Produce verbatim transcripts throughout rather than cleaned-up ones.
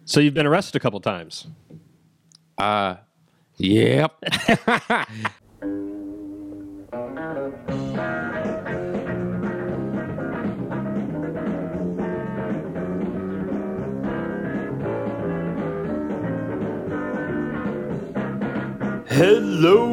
So you've been arrested a couple times. Uh, yep. Hello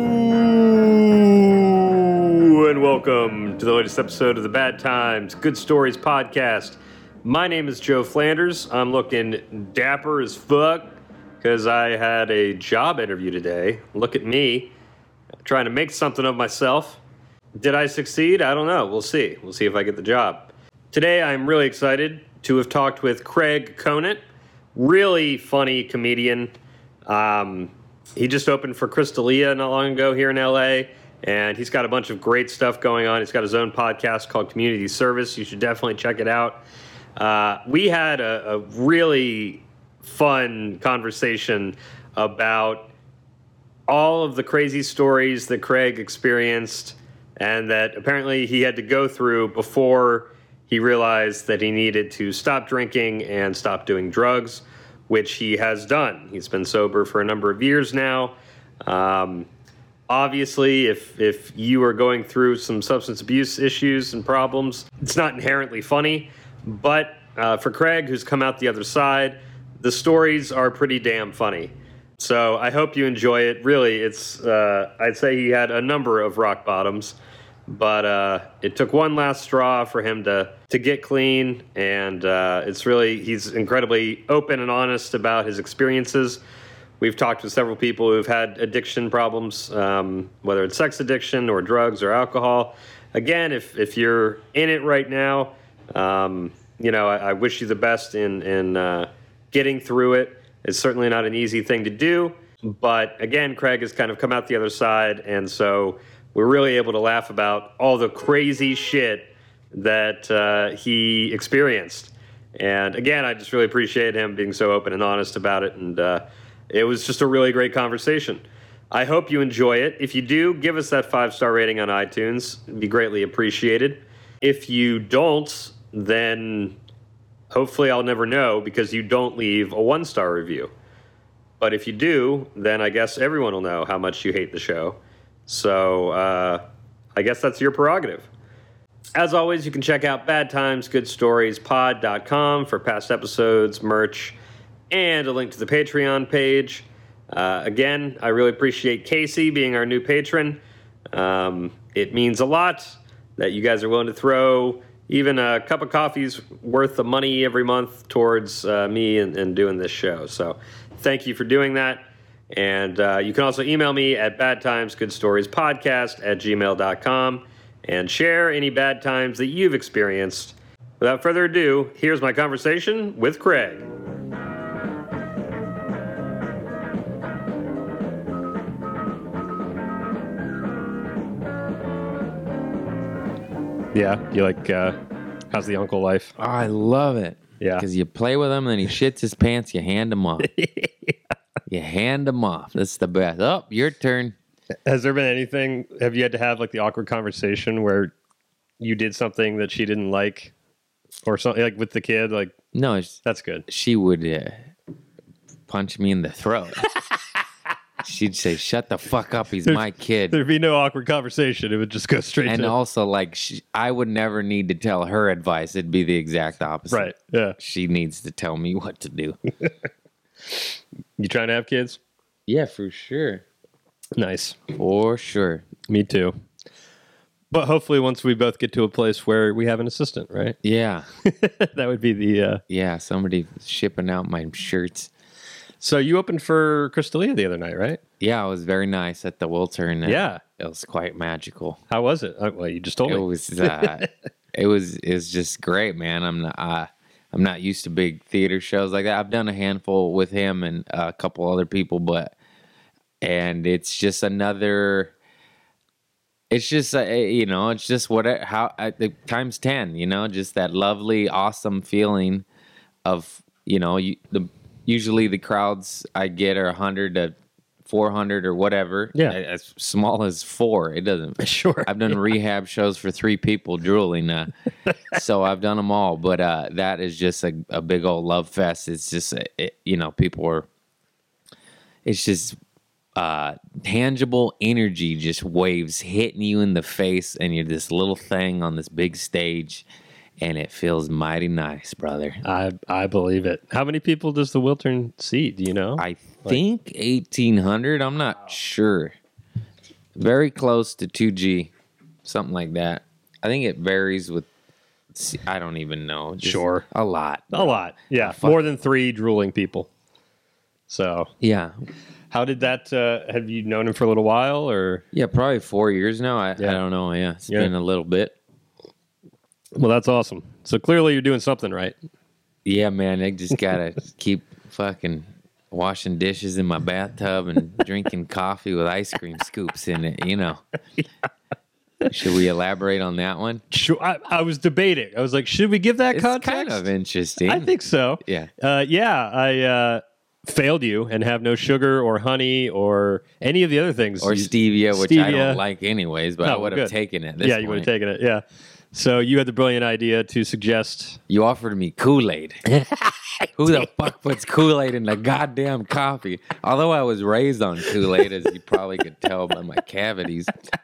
and welcome to the latest episode of the Bad Times Good Stories podcast. My name is Joe Flanders. I'm looking dapper as fuck because I had a job interview today. Look at me, trying to make something of myself. Did I succeed? I don't know. We'll see. We'll see if I get the job. Today I'm really excited to have talked with Craig Conant, really funny comedian. Um... He just opened for Crystalia not long ago here in L A, and he's got a bunch of great stuff going on. He's got his own podcast called Community Service. You should definitely check it out. Uh, we had a, a really fun conversation about all of the crazy stories that Craig experienced and that apparently he had to go through before he realized that he needed to stop drinking and stop doing drugs, which he has done. He's been sober for a number of years now. Um, obviously, if if you are going through some substance abuse issues and problems, it's not inherently funny. But uh, for Craig, who's come out the other side, the stories are pretty damn funny. So I hope you enjoy it. Really, it's uh, I'd say he had a number of rock bottoms, but uh, it took one last straw for him to to get clean, and uh, it's really, he's incredibly open and honest about his experiences. We've talked with several people who've had addiction problems, um, whether it's sex addiction or drugs or alcohol. Again, if if you're in it right now, um, you know, I, I wish you the best in, in uh, getting through it. It's certainly not an easy thing to do, but again, Craig has kind of come out the other side, and so we're really able to laugh about all the crazy shit that uh, he experienced. And again, I just really appreciate him being so open and honest about it. And uh, it was just a really great conversation. I hope you enjoy it. If you do, give us that five-star rating on iTunes. It'd be greatly appreciated. If you don't, then hopefully I'll never know because you don't leave a one-star review. But if you do, then I guess everyone will know how much you hate the show. So uh, I guess that's your prerogative. As always, you can check out bad times good stories pod dot com for past episodes, merch, and a link to the Patreon page. Uh, again, I really appreciate Casey being our new patron. Um, it means a lot that you guys are willing to throw even a cup of coffee's worth of money every month towards uh, me and, and doing this show. So thank you for doing that. And uh, you can also email me at bad times good stories podcast at gmail dot com and share any bad times that you've experienced. Without further ado, here's my conversation with Craig. Yeah, you like, uh, how's the uncle life? Oh, I love it. Yeah. Because you play with him, then he shits his pants, you hand him off. You hand him off. That's the best. Oh, your turn. Has there been anything, have you had to have like the awkward conversation where you did something that she didn't like or something like with the kid? Like, no, it's, that's good. She would uh, punch me in the throat. She'd say, shut the fuck up. He's There's, my kid. There'd be no awkward conversation. It would just go straight and to... And also, like, she, I would never need to tell her advice. It'd be the exact opposite. Right, yeah. She needs to tell me what to do. You trying to have kids? Yeah, for sure. Nice. For sure. Me too. But hopefully once we both get to a place where we have an assistant, right? Yeah. That would be the... Uh... Yeah, somebody shipping out my shirts. So you opened for Crystalia the other night, right? Yeah, it was very nice at the Wiltern. Yeah. It was quite magical. How was it? Well, you just told it me. Was, uh, it was it was just great, man. I'm not, uh, I'm not used to big theater shows like that. I've done a handful with him and a couple other people, but... And it's just another, it's just, uh, you know, it's just what, how, uh, times ten, you know, just that lovely, awesome feeling of, you know, you, the usually the crowds I get are one hundred to four hundred or whatever. Yeah. As small as four. It doesn't. Sure. I've done rehab shows for three people drooling. Uh, so I've done them all. But uh, that is just a, a big old love fest. It's just, it, you know, people are, it's just uh, tangible energy, just waves hitting you in the face. And you're this little thing on this big stage. And it feels mighty nice, brother. I I believe it. How many people does the Wiltern seat? Do you know? I think eighteen hundred. I'm not sure. Very close to two G, something like that. I think it varies with, I don't even know. Just Sure. A lot. A lot. Yeah. More than three drooling people. So, Yeah. how did that, uh, have you known him for a little while or? Yeah, probably four years now. I, Yeah. I don't know. Yeah, it's Yeah. been a little bit. Well, that's awesome. So clearly you're doing something right. Yeah, man. I just got to keep fucking washing dishes in my bathtub and drinking coffee with ice cream scoops in it, you know. Should we elaborate on that one? Sure. I, I was debating. I was like, should we give that It's context? kind of interesting. I think so. Yeah. Uh, yeah. I uh, failed you and have no sugar or honey or any of the other things. Or You- stevia, which I stevia. don't like anyways, but Oh, I would well, have good. taken it. This Yeah, you would have taken it. Yeah. So you had the brilliant idea to suggest. You offered me Kool-Aid. Who the fuck puts Kool-Aid in the goddamn coffee? Although I was raised on Kool-Aid, as you probably could tell by my cavities.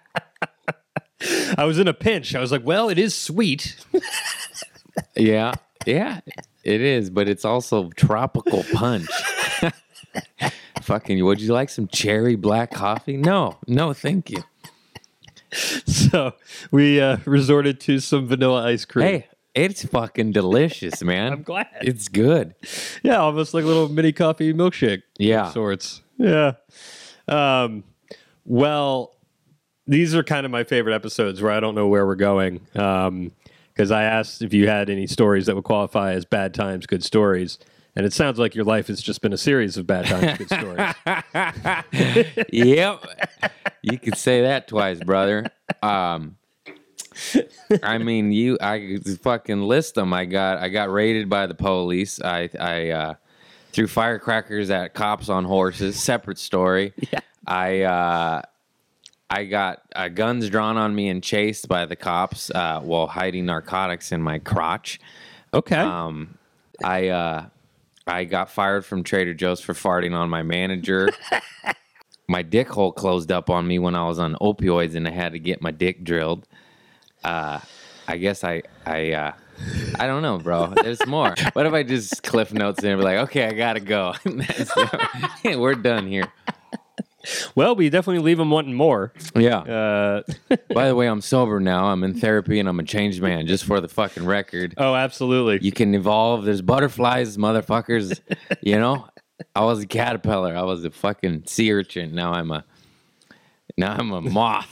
I was in a pinch. I was like, well, it is sweet. Yeah, yeah, it is, but it's also tropical punch. Fucking, would you like some cherry black coffee? No, no, thank you. So we uh, resorted to some vanilla ice cream. Hey, it's fucking delicious, man. I'm glad. It's good. Yeah, almost like a little mini coffee milkshake. Yeah. Of sorts. Yeah. Um, well, these are kind of my favorite episodes where I don't know where we're going. Um, because I asked if you had any stories that would qualify as bad times, good stories. And it sounds like your life has just been a series of bad times, good stories. Yep. You could say that twice, brother. Um, I mean, you, I fucking list them. I got, I got raided by the police. I, I, uh, threw firecrackers at cops on horses. Separate story. Yeah. I, uh, I got uh, guns drawn on me and chased by the cops uh, while hiding narcotics in my crotch. Okay. Um, I, uh, I got fired from Trader Joe's for farting on my manager. My dick hole closed up on me when I was on opioids and I had to get my dick drilled. Uh, I guess I, I, uh, I don't know, bro. There's more. What if I just cliff notes and be like, okay, I gotta go. We're done here. Well, we definitely leave them wanting more. Yeah. Uh, By the way, I'm sober now. I'm in therapy and I'm a changed man, just for the fucking record. oh, absolutely. You can evolve. There's butterflies, motherfuckers. You know, I was a caterpillar. I was a fucking sea urchin. Now I'm a, now I'm a moth.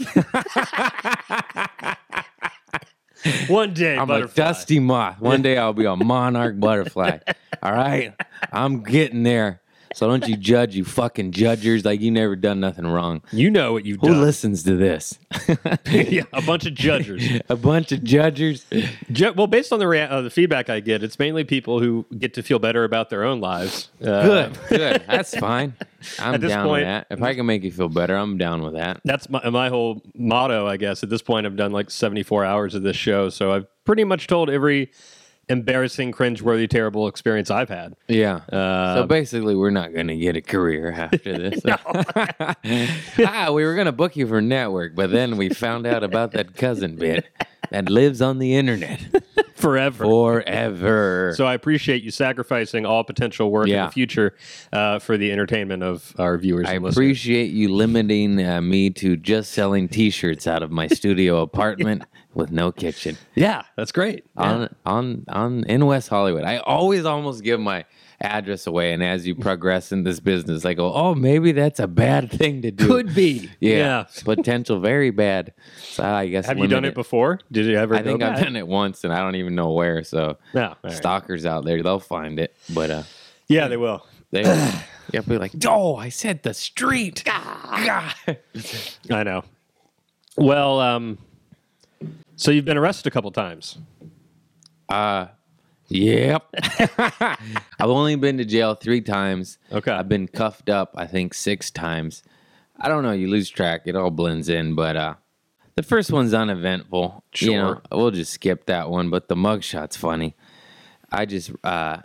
One day, I'm butterfly. a dusty moth. One day I'll be a monarch butterfly. All right, I'm getting there. So don't you judge, you fucking judgers. Like you never done nothing wrong. You know what you've Who done. listens to this? Yeah, a bunch of judgers. A bunch of judgers. Ju- well, based on the rea- uh, the feedback I get, it's mainly people who get to feel better about their own lives. Uh, Good, good. That's fine. I'm At this down point- with that. If I can make you feel better, I'm down with that. That's my, my whole motto, I guess. At this point, I've done like seventy-four hours of this show, so I've pretty much told every embarrassing, cringeworthy, terrible experience I've had. Yeah. Uh, so basically, we're not going to get a career after this. ah, we were going to book you for network, but then we found out about that cousin bit that lives on the internet Forever. forever. So I appreciate you sacrificing all potential work in Yeah. the future uh, for the entertainment of our viewers I and listeners. appreciate you limiting uh, me to just selling T-shirts out of my studio apartment with no kitchen Yeah, that's great. Yeah. on on on in West Hollywood. I always almost give my address away, and as you progress in this business, I go, "Oh, maybe that's a bad thing to do." Could be. Yeah, Yeah. potential very bad. So I guess Have you done limit it before? Did you ever I go think I've back? done it once, and I don't even know where. So No. All right. stalkers out there, they'll find it. But uh, Yeah, they will. they you'll be like, "Oh, I said the street." Ah. I know. Well, um, so you've been arrested a couple times. Uh, Yep. I've only been to jail three times. Okay. I've been cuffed up, I think, six times. I don't know. You lose track. It all blends in. But uh, the first one's uneventful. Sure. You know, we'll just skip that one. But the mugshot's funny. I just... Uh,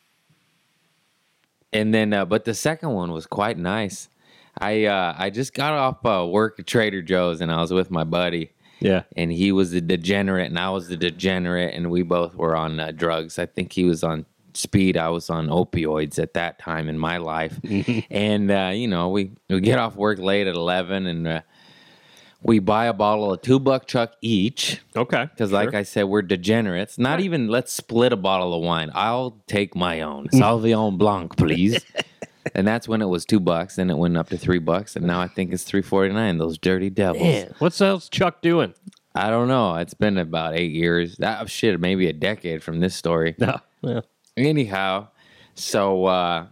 and then, uh, but the second one was quite nice. I uh, I just got off uh, work at Trader Joe's, and I was with my buddy. Yeah. And he was the degenerate, and I was the degenerate, and we both were on uh, drugs. I think he was on speed. I was on opioids at that time in my life. And, uh, you know, we, we get off work late at eleven, and uh, we buy a bottle of two-buck chuck each. Okay. Because, sure. like I said, we're degenerates. Not right. even let's split a bottle of wine. I'll take my own. Sauvignon Blanc, please. And that's when it was two bucks. Then it went up to three bucks, and now I think it's three forty nine. Those dirty devils. Man, what's else Chuck doing? I don't know. It's been about eight years. That shit, maybe a decade from this story. No. Yeah. Anyhow, so uh,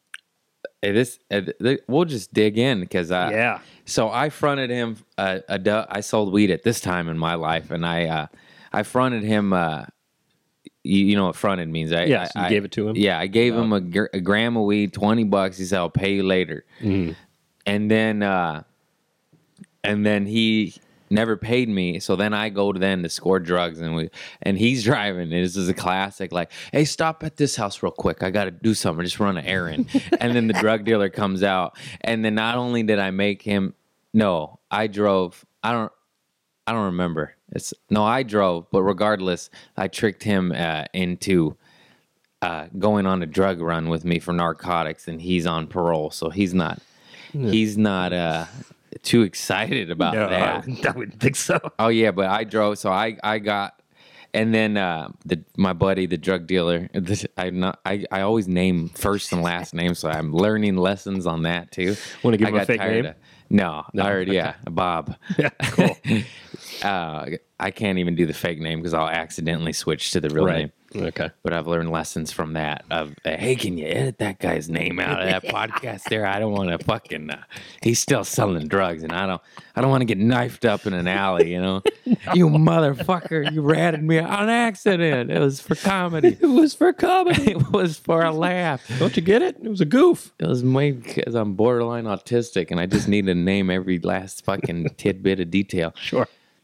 this uh, we'll just dig in because I yeah. So I fronted him. Uh, a du- I sold weed at this time in my life, and I uh, I fronted him. Uh, You, you know what fronted means, right? Yes, I, you I, gave it to him. Yeah, I gave him a, gr- a gram of weed, twenty bucks. He said, "I'll pay you later." Mm. And then, uh, and then he never paid me. So then I go to then to score drugs, and we and he's driving. And this is a classic, like, "Hey, stop at this house real quick. I got to do something. Just run an errand." And then the drug dealer comes out, and then not only did I make him, no, I drove. I don't. I don't remember. It's no, I drove, but regardless, I tricked him uh, into uh, going on a drug run with me for narcotics, and he's on parole, so he's not he's not uh, too excited about no, that. I wouldn't think so. Oh yeah, but I drove, so I I got, and then uh, the my buddy, the drug dealer, this, I not I, I always name first and last name, so I'm learning lessons on that too. Want to give I him a got fake name? Of, no, no, I already, yeah, Bob. Yeah, cool. uh, I can't even do the fake name because I'll accidentally switch to the real right. name. Okay. But I've learned lessons from that. Of uh, hey, can you edit that guy's name out of that podcast there? I don't want to fucking. Uh, he's still selling drugs, and I don't. I don't want to get knifed up in an alley. You know, no. You motherfucker! You ratted me on accident. It was for comedy. It was for comedy. It was for a laugh. Don't you get it? It was a goof. It was made because I'm borderline autistic, and I just need to name every last fucking tidbit of detail. Sure.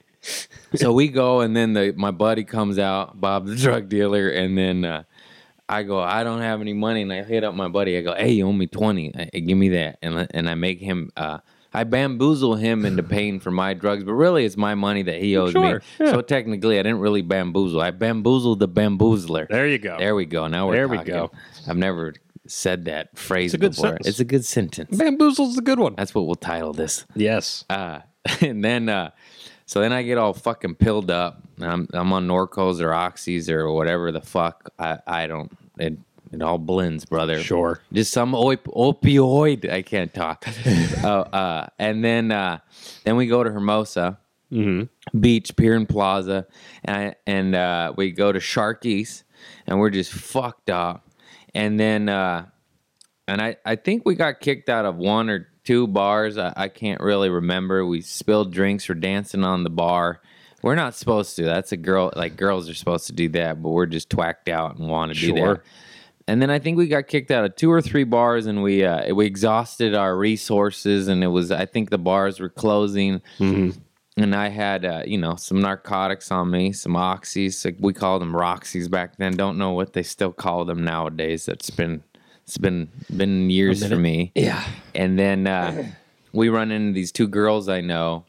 So we go, and then the my buddy comes out, Bob the drug dealer, and then uh, I go, I don't have any money, and I hit up my buddy. I go, hey, you owe me twenty. I, give me that, and and I make him. Uh, I bamboozle him into paying for my drugs, but really it's my money that he owes sure, me. Yeah. So technically, I didn't really bamboozle. I bamboozled the bamboozler. There you go. There we go. Now we're there talking. we go. I've never said that phrase it's a good before. Sentence. It's a good sentence. Bamboozle's a good one. That's what we'll title this. Yes. Uh, and then. Uh, So then I get all fucking pilled up. I'm I'm on Norcos or Oxys or whatever the fuck. I, I don't. It it all blends, brother. Sure. Just some op- opioid. I can't talk. uh, uh, and then uh, then we go to Hermosa mm-hmm. Beach, Pier and Plaza, and I, and uh, we go to Sharky's, and we're just fucked up. And then uh, and I I think we got kicked out of one or two bars. I, I can't really remember. We spilled drinks. We're dancing on the bar. We're not supposed to. That's a girl. Like girls are supposed to do that, but we're just twacked out and want to sure. do that. And then I think we got kicked out of two or three bars, and we uh, we exhausted our resources. And it was I think the bars were closing. Mm-hmm. And I had uh, you know some narcotics on me, some oxys. Like we called them Roxys back then. Don't know what they still call them nowadays. That's been. It's been been years for me. Yeah. And then uh, we run into these two girls I know,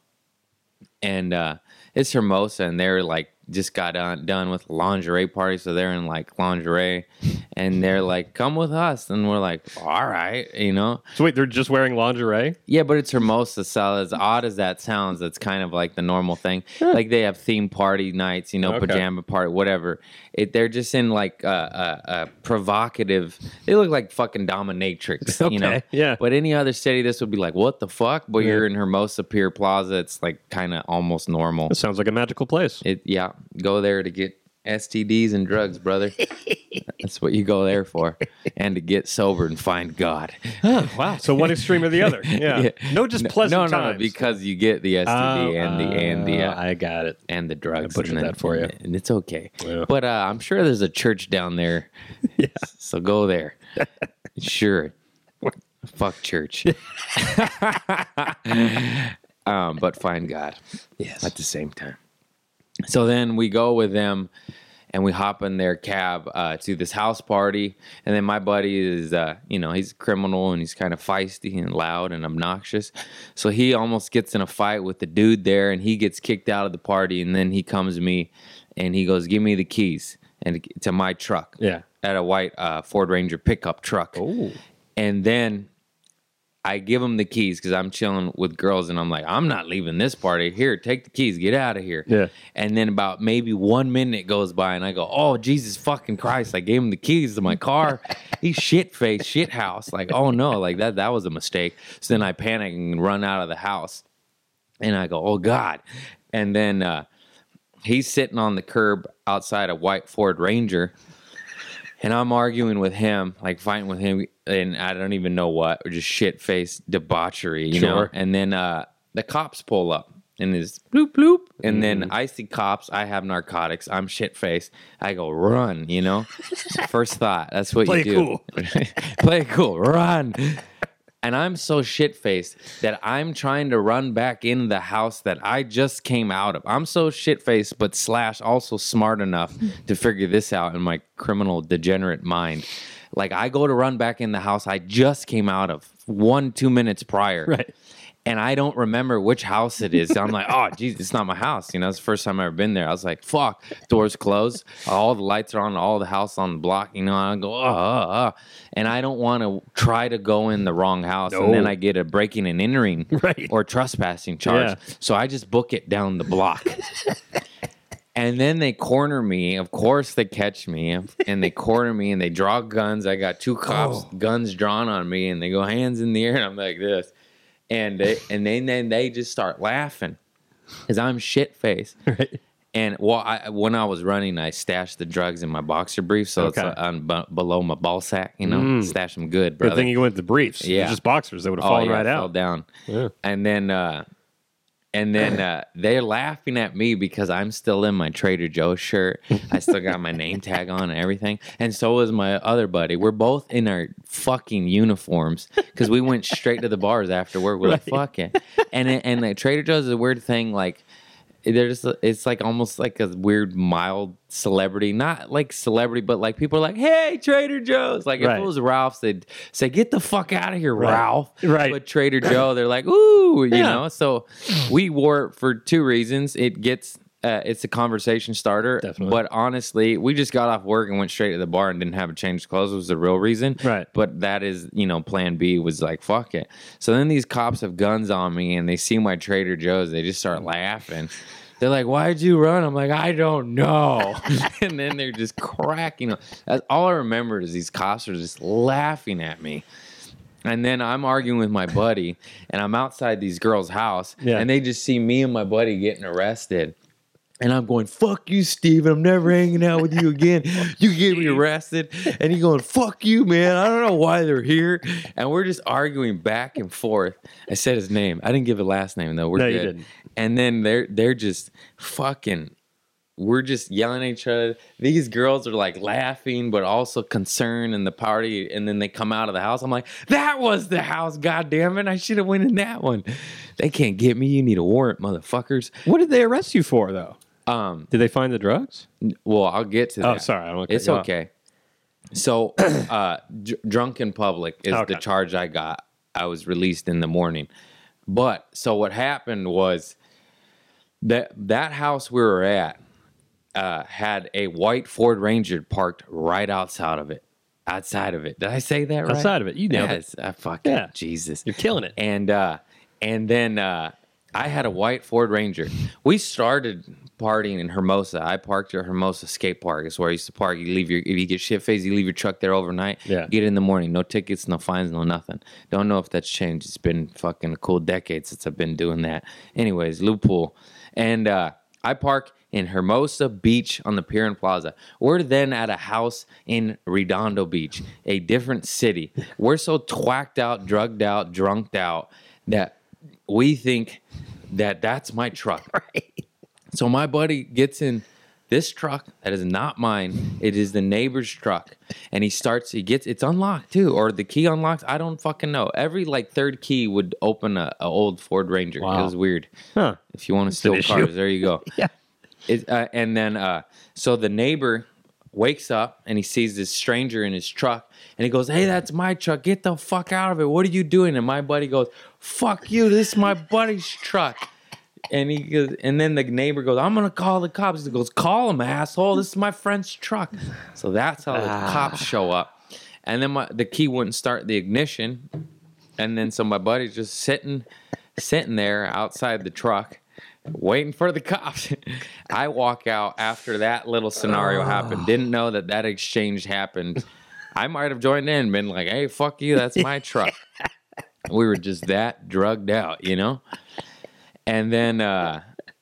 and uh, it's Hermosa, and they're like just got done, done with a lingerie party, so they're in like lingerie, and they're like, "Come with us," and we're like, "All right," you know. So wait, they're just wearing lingerie? Yeah, but it's Hermosa, so as odd as that sounds, that's kind of like the normal thing. Like they have theme party nights, you know, Okay. pajama party, whatever. It, they're just in like a uh, uh, uh, provocative. They look like fucking dominatrix, you know. Okay, yeah. But any other city, this would be like, what the fuck? But Yeah. you're in Hermosa Pier Plaza, it's like kind of almost normal. That sounds like a magical place. It yeah, go there to get S T Ds and drugs, brother. That's what you go there for, and to get sober and find God. Oh, wow. So one extreme or the other. Yeah. yeah. No, just pleasant no, no, times. No, because you get the S T D oh, and the and the. Uh, I got it. And the drugs. I butchered and that for you, and it's okay. Yeah. But uh, I'm sure there's a church down there. yeah. So go there. Sure. Fuck church. um, but find God. Yes. At the same time. So then we go with them. And we hop in their cab uh, to this house party. And then my buddy is, uh, you know, he's a criminal and he's kind of feisty and loud and obnoxious. So he almost gets in a fight with the dude there and he gets kicked out of the party. And then he comes to me and he goes, give me the keys and to my truck. Yeah. At a white uh, Ford Ranger pickup truck. Oh. And then I give him the keys because I'm chilling with girls and I'm like, I'm not leaving this party. Here, take the keys. Get out of here. Yeah. And then about maybe one minute goes by and I go, oh, Jesus fucking Christ. I gave him the keys to my car. He's shit-faced, shit house. Like, oh, no, like that, that was a mistake. So then I panic and run out of the house. And I go, oh, God. And then uh, he's sitting on the curb outside a white Ford Ranger. And I'm arguing with him, like fighting with him, and I don't even know what, or just shit-faced debauchery, you sure. know? And then uh, the cops pull up, and it's bloop, bloop. And mm. then I see cops, I have narcotics, I'm shit-faced. I go, run, you know? First thought, that's what Play you do. Cool. Play it cool, run. And I'm so shit-faced that I'm trying to run back in the house that I just came out of. I'm so shit-faced, but slash also smart enough to figure this out in my criminal degenerate mind. Like, I go to run back in the house I just came out of one, two minutes prior. Right. And I don't remember which house it is. I'm like, oh, geez, it's not my house. You know, it's the first time I've ever been there. I was like, fuck, doors closed. All the lights are on, all the house on the block. You know, I go, oh, oh, oh. And I don't want to try to go in the wrong house. No. And then I get a breaking and entering right. or trespassing charge. Yeah. So I just book it down the block. And then they corner me. Of course, they catch me. And they corner me and they draw guns. I got two cops, oh. guns drawn on me. And they go hands in the air. And I'm like this. And they, and then, then they just start laughing because I'm shit-faced. Right. And well, I, when I was running, I stashed the drugs in my boxer briefs, so okay. it's on b- below my ball sack, you know, mm. stash them good, brother. Good thing you went with the briefs. Yeah. They're just boxers. They would have oh, fallen yeah, right out. Fell down. Yeah. And then, uh, and then uh, they're laughing at me because I'm still in my Trader Joe's shirt. I still got my name tag on and everything. And so is my other buddy. We're both in our fucking uniforms because we went straight to the bars after work. We're right. like, fuck it. And and the Trader Joe's is a weird thing. Like, there's it's like almost like a weird mild celebrity, not like celebrity, but like people are like, hey, Trader Joe's. Like right. if it was Ralph's, they'd say, get the fuck out of here, right. Ralph. Right. But Trader Joe, they're like, ooh, you yeah. know. So we wore it for two reasons. It gets uh, it's a conversation starter. Definitely. But honestly, we just got off work and went straight to the bar and didn't have a change of clothes. Was the real reason. Right. But that is, you know, plan B was like, fuck it. So then these cops have guns on me and they see my Trader Joe's. They just start laughing. They're like, why'd you run? I'm like, I don't know. And then they're just cracking up. That's all I remember is these cops are just laughing at me. And then I'm arguing with my buddy, and I'm outside these girls' house, yeah. and they just see me and my buddy getting arrested. And I'm going, fuck you, Steven. I'm never hanging out with you again. You get me arrested. And he's going, fuck you, man. I don't know why they're here. And we're just arguing back and forth. I said his name. I didn't give a last name, though. We're no, good. you didn't. And then they're they're just fucking, we're just yelling at each other. These girls are like laughing, but also concerned in the party. And then they come out of the house. I'm like, that was the house. God damn it. I should have went in that one. They can't get me. You need a warrant, motherfuckers. What did they arrest you for, though? Um, Did they find the drugs? Well, I'll get to that. Oh, sorry. I don't it's okay. So, uh, d- drunk in public is okay. the charge I got. I was released in the morning. But, so what happened was that that house we were at uh, had a white Ford Ranger parked right outside of it. Outside of it. Did I say that right? Outside of it. You nailed yes, it. I fucking, yeah. Jesus. You're killing it. And, uh, and then uh, I had a white Ford Ranger. We started partying in Hermosa. I parked at Hermosa Skate Park. It's where I used to park. You leave your, if you get shit faced, you leave your truck there overnight. Yeah. Get in the morning. No tickets, no fines, no nothing. Don't know if that's changed. It's been fucking a cool decade since I've been doing that. Anyways, loophole. And uh, I park in Hermosa Beach on the Pier and Plaza. We're then at a house in Redondo Beach, a different city. We're so twacked out, drugged out, drunked out that we think that that's my truck. Right. So my buddy gets in this truck that is not mine. It is the neighbor's truck. And he starts, he gets, it's unlocked too, or the key unlocks. I don't fucking know. Every like third key would open a, a old Ford Ranger. Wow. It was weird. Huh. If you want to steal cars, there you go. Yeah. It, uh, and then, uh, so the neighbor wakes up and he sees this stranger in his truck and he goes, "Hey, that's my truck. Get the fuck out of it. What are you doing?" And my buddy goes, "Fuck you. This is my buddy's truck." And he goes, and then the neighbor goes, "I'm gonna call the cops." He goes, "Call him, asshole. This is my friend's truck." So that's how the Ah. cops show up. And then my, the key wouldn't start the ignition. And then so my buddy's just sitting, sitting there outside the truck, waiting for the cops. I walk out after that little scenario happened. Didn't know that that exchange happened. I might have joined in and been like, "Hey, fuck you. That's my truck." We were just that drugged out, you know? And then, uh,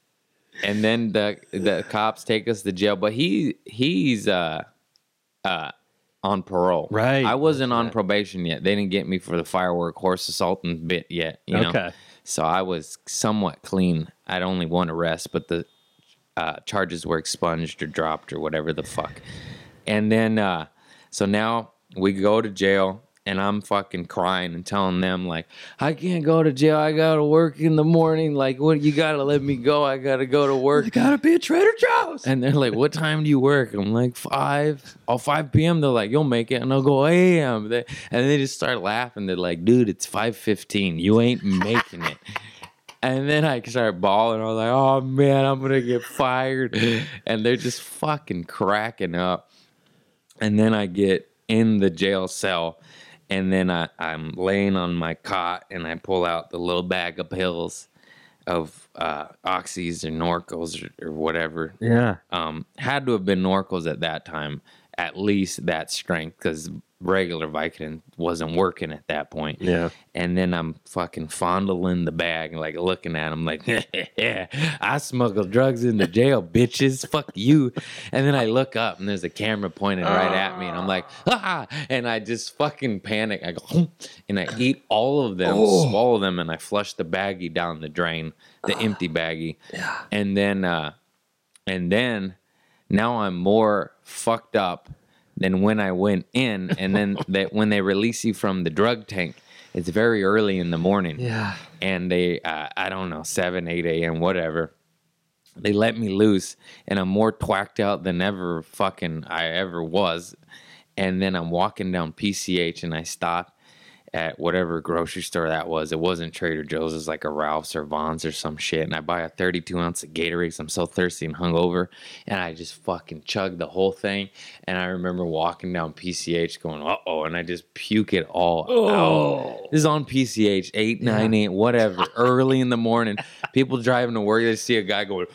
and then the the cops take us to jail. But he he's uh, uh, on parole. Right. I wasn't on probation yet. They didn't get me for the firework horse assaulting bit yet. You know? Okay. So I was somewhat clean. I'd only one arrest, but the uh, charges were expunged or dropped or whatever the fuck. And then, uh, so now we go to jail. And I'm fucking crying and telling them, like, "I can't go to jail. I got to work in the morning. Like, what? You got to let me go. I got to go to work. You gotta be a Trader Joe's. And they're like, "What time do you work?" I'm like, five. Oh, five p.m. They're like, "You'll make it." And I'll go, "A M" They, and they just start laughing. They're like, "Dude, it's five fifteen. You ain't making it." And then I start bawling. I was like, "Oh, man, I'm going to get fired." And they're just fucking cracking up. And then I get in the jail cell. And then I, I'm laying on my cot and I pull out the little bag of pills of uh, Oxys or Norcos or, or whatever. Yeah. Um, had to have been Norcos at that time, at least that strength, because regular Vicodin wasn't working at that point. Yeah. And then I'm fucking fondling the bag, like looking at him like, "Yeah, I smuggle drugs into jail, bitches. Fuck you." And then I look up and there's a camera pointed right at me and I'm like, "Ah!" And I just fucking panic. I go, and I eat all of them, Oh. swallow them, and I flush the baggie down the drain, the empty baggie. Yeah. And then, uh, and then now I'm more fucked up than when I went in. And then that when they release you from the drug tank, it's very early in the morning. Yeah. And they, uh, I don't know, seven, eight a.m., whatever. They let me loose, and I'm more twacked out than ever fucking I ever was. And then I'm walking down P C H, and I stop at whatever grocery store that was. It wasn't Trader Joe's. It was like a Ralph's or Vaughn's or some shit. And I buy a thirty-two ounce of Gatorade 'cause I'm so thirsty and hungover. And I just fucking chug the whole thing. And I remember walking down P C H going, "Uh-oh," and I just puke it all Oh. out. This is on P C H, eight, nine, eight, whatever, early in the morning. People driving to work, they see a guy going,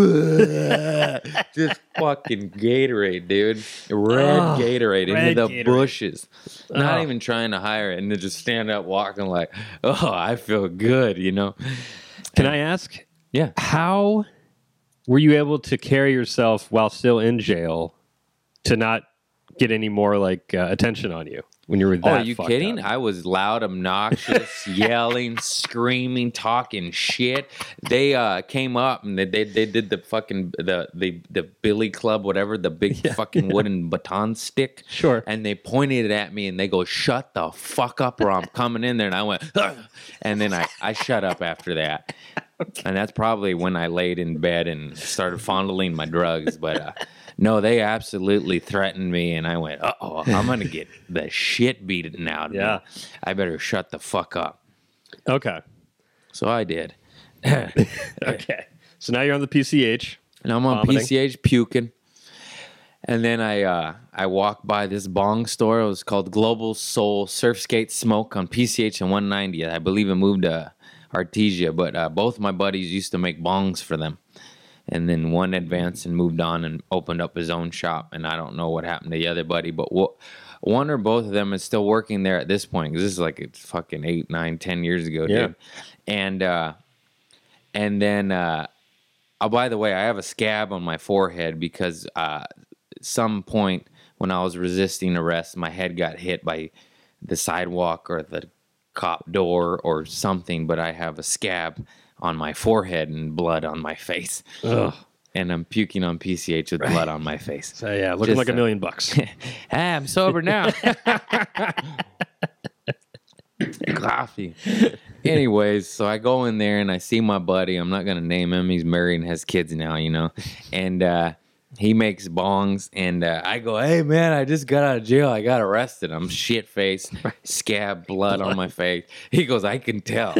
just fucking Gatorade, dude. Red Oh, Gatorade red into the Gatorade. bushes. Not Oh. even trying to hire it, and then just stand up walking like, "Oh, I feel good," you know? Can I ask, Yeah. how were you able to carry yourself while still in jail to not get any more like uh, attention on you when you were that Oh, are you fucked kidding? up? I was loud, obnoxious, yelling, screaming, talking shit. They uh, came up and they, they they did the fucking the the the Billy Club, whatever, the big fucking wooden baton stick. Sure. And they pointed it at me and they go, "Shut the fuck up, or I'm coming in there." And I went, "Ugh." And then I I shut up after that. Okay. And that's probably when I laid in bed and started fondling my drugs, but. Uh, No, they absolutely threatened me, and I went, "Uh-oh, I'm going to get the shit beaten out of Yeah. me. I better shut the fuck up." Okay. So I did. Okay. So now you're on the P C H. And I'm on Vomiting. P C H puking. And then I uh, I walked by this bong store. It was called Global Soul Surf Skate Smoke on P C H and one ninety. I believe it moved to Artesia, but uh, both my buddies used to make bongs for them. And then one advanced and moved on and opened up his own shop. And I don't know what happened to the other buddy, but what, one or both of them is still working there at this point. Because this is like it's fucking eight, nine, ten years ago, Yeah. dude. And uh, and then uh, Oh, by the way, I have a scab on my forehead because uh, some point when I was resisting arrest, my head got hit by the sidewalk or the cop door or something, but I have a scab on my forehead and blood on my face. Ugh. And I'm puking on P C H with blood on my face. So yeah, looking Just, like a uh, million bucks. Ah, I'm sober now. Coffee. Anyways, so I go in there and I see my buddy. I'm not gonna name him. He's married and has kids now, you know. And uh, he makes bongs, and uh, I go, "Hey man, I just got out of jail. I got arrested. I'm shit faced, scab, blood on my face." He goes, "I can tell."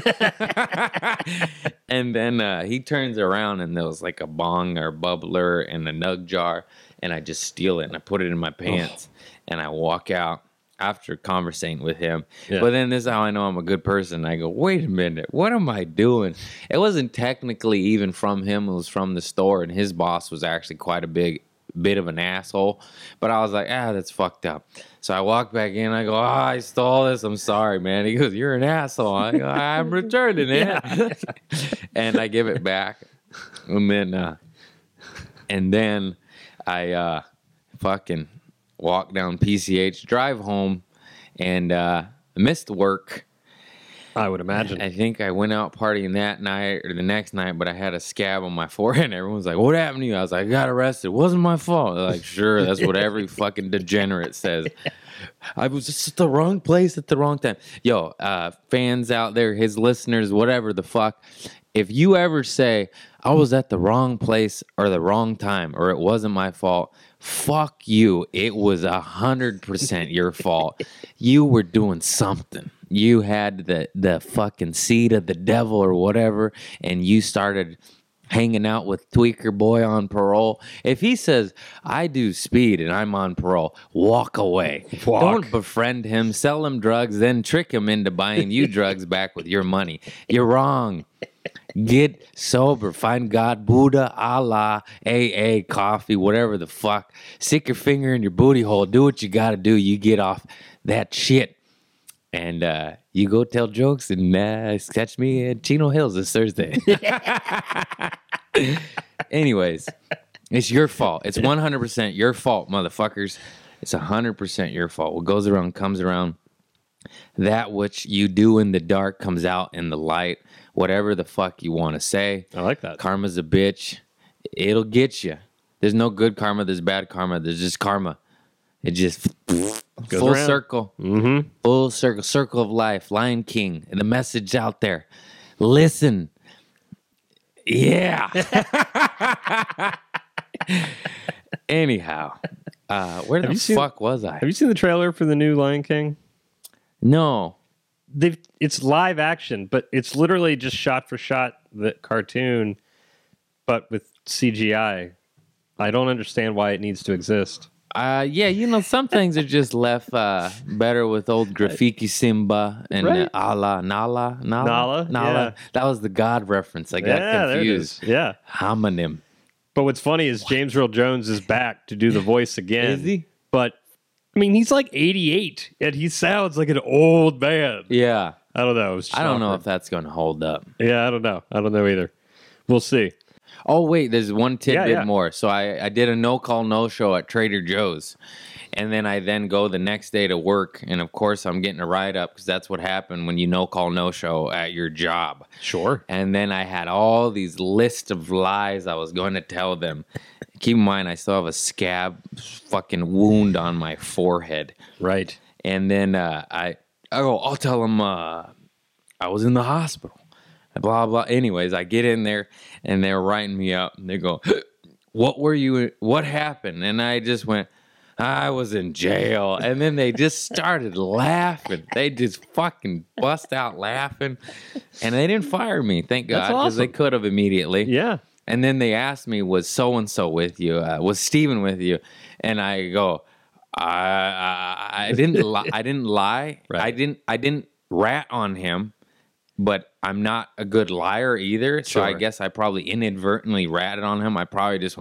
And then uh, he turns around, and there was like a bong or bubbler and a nug jar, and I just steal it and I put it in my pants, oh. and I walk out. After conversating with him. Yeah. But then this is how I know I'm a good person. I go, wait a minute, what am I doing? It wasn't technically even from him. It was from the store, and his boss was actually quite a big bit of an asshole. But I was like, ah, that's fucked up. So I walk back in. I go, oh, I stole this. I'm sorry, man. He goes, you're an asshole. I go, I'm returning it. Yeah. And I give it back. And then, uh, and then I uh, fucking... walk down P C H, drive home, and uh, missed work. I would imagine. I think I went out partying that night or the next night, but I had a scab on my forehead. Everyone's like, what happened to you? I was like, I got arrested. It wasn't my fault. They're like, sure, that's what every fucking degenerate says. I was just at the wrong place at the wrong time. Yo, uh, fans out there, his listeners, whatever the fuck, if you ever say, I was at the wrong place or the wrong time or it wasn't my fault, fuck you. It was a hundred percent your fault. You were doing something. You had the, the fucking seed of the devil or whatever, and you started hanging out with Tweaker Boy on parole. If he says, I do speed and I'm on parole, walk away. Walk. Don't befriend him, sell him drugs, then trick him into buying you drugs back with your money. You're wrong. Get sober. Find God, Buddha, Allah, A A, coffee, whatever the fuck. Stick your finger in your booty hole. Do what you got to do. You get off that shit. And uh, you go tell jokes and uh, catch me at Chino Hills this Thursday. Anyways, it's your fault. It's one hundred percent your fault, motherfuckers. It's one hundred percent your fault. What goes around comes around. That which you do in the dark comes out in the light. Whatever the fuck you want to say. I like that. Karma's a bitch. It'll get you. There's no good karma. There's bad karma. There's just karma. It just goes full around. circle. Mm-hmm. Full circle. Circle of life. Lion King. And the message out there. Listen. Yeah. Anyhow. Uh, where the seen, fuck was I? Have you seen the trailer for the new Lion King? No. They've, it's live action, but it's literally just shot for shot the cartoon, but with C G I. I don't understand why it needs to exist. Uh, yeah, you know, some things are just left uh, better with old Grafiki Simba and Right. uh, Allah, Nala, Nala, Nala, yeah. That was the God reference. I got Yeah, there it confused. is. Yeah. Homonym. But what's funny is James Earl Jones is back to do the voice again. Is he? But, I mean, he's like eighty-eight, and he sounds like an old man. Yeah. I don't know. It was just I don't know awkward. if that's going to hold up. Yeah, I don't know. I don't know either. We'll see. Oh, wait, there's one tidbit Yeah, yeah. more. So I, I did a no-call, no-show at Trader Joe's. And then I then go the next day to work. And, of course, I'm getting a write-up because that's what happened when you no-call, no-show at your job. Sure. And then I had all these lists of lies I was going to tell them. Keep in mind, I still have a scab fucking wound on my forehead. Right. And then uh, I, I go, I'll tell them uh, I was in the hospital. Blah, blah. Anyways, I get in there, and they're writing me up. And they go, what were you, what happened? And I just went, I was in jail. And then they just started laughing. They just fucking bust out laughing. And they didn't fire me, thank God, That's because awesome. they could have immediately. Yeah. And then they asked me, was so-and-so with you? Uh, was Steven with you? And I go, I, I, I didn't li- I didn't lie. Right. I didn't I didn't rat on him, but I'm not a good liar either. So I Sure. guess I probably inadvertently ratted on him. I probably just went,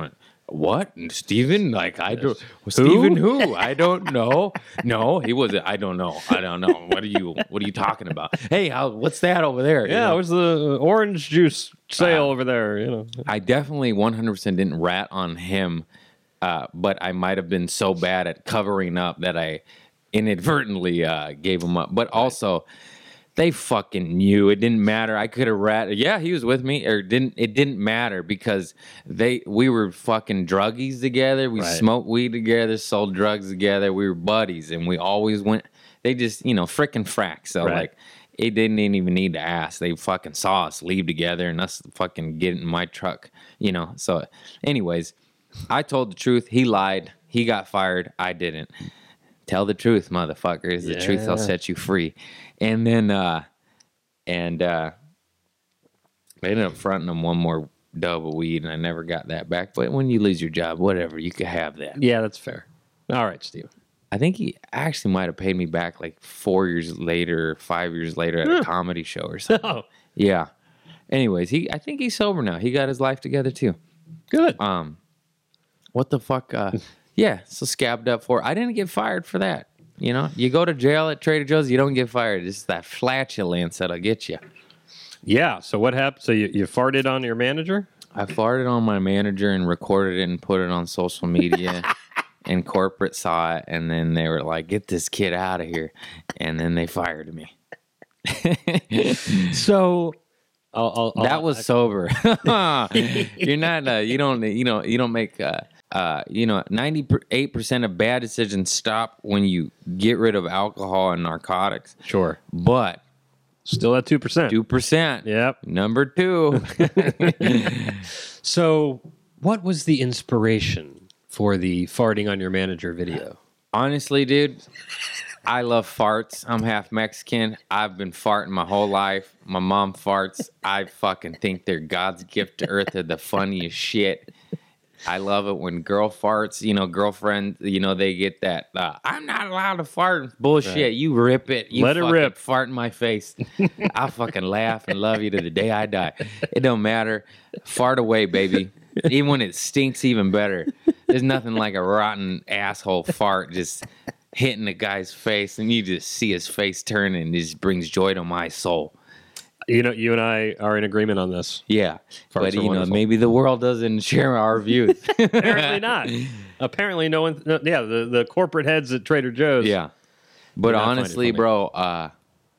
what? Steven? Like, I don't, Steven who? I don't know. No, he wasn't. I don't know. I don't know. What are you, what are you talking about? Hey, how, what's that over there? You Yeah, know? it was the orange juice sale Uh, over there, you know. I definitely one hundred percent didn't rat on him, uh, but I might have been so bad at covering up that I inadvertently uh, gave him up. But also, they fucking knew. It didn't matter. I could have rat. Yeah, he was with me, or didn't. It didn't matter because they we were fucking druggies together. We Right. smoked weed together, sold drugs together. We were buddies, and we always went. They just, you know, frickin' frack. So Right. like, it didn't even need to ask. They fucking saw us leave together and us fucking get in my truck, you know. So, anyways, I told the truth. He lied. He got fired. I didn't. Tell the truth, motherfuckers. The truth will Yeah. set you free. And then, uh, and uh, they ended up fronting him one more dub of weed, and I never got that back. But when you lose your job, whatever, you could have that. Yeah, that's fair. All right, Steve. I think he actually might have paid me back like four years later, five years later at a comedy show or something. Oh, Yeah. Anyways, he I think he's sober now. He got his life together too. good. Um, what the fuck? Uh, yeah, so scabbed up for. I didn't get fired for that. You know, you go to jail at Trader Joe's, you don't get fired. It's that flatulence that'll get you. Yeah, so what happened? So you, you farted on your manager? I farted on my manager and recorded it and put it on social media. And corporate saw it, and then they were like, "Get this kid out of here," and then they fired me. So I'll, I'll, I'll, That was sober. You're not. Uh, you don't. You know. You don't make. Uh, uh, you know, ninety-eight percent of bad decisions stop when you get rid of alcohol and narcotics. sure. But Still at two percent. two percent. Yep. Number two. So what was the inspiration for the farting on your manager video? Honestly, dude, I love farts. I'm half Mexican. I've been farting my whole life. My mom farts. I fucking think they're God's gift to earth. They're the funniest shit. I love it when girl farts, you know, girlfriend, you know, they get that, uh, I'm not allowed to fart. Bullshit. Right. You rip it. You Let it fucking rip. fart in my face. I fucking laugh and love you to the day I die. It don't matter. Fart away, baby. Even when it stinks, even better. There's nothing like a rotten asshole fart just hitting a guy's face and you just see his face turn and it just brings joy to my soul. You know, you and I are in agreement on this. Yeah. Farts but, are you know, wonderful. maybe the world doesn't share our views. Apparently not. Apparently no one, no, yeah, the, the corporate heads at Trader Joe's. Yeah. But not find it honestly, funny. bro, uh,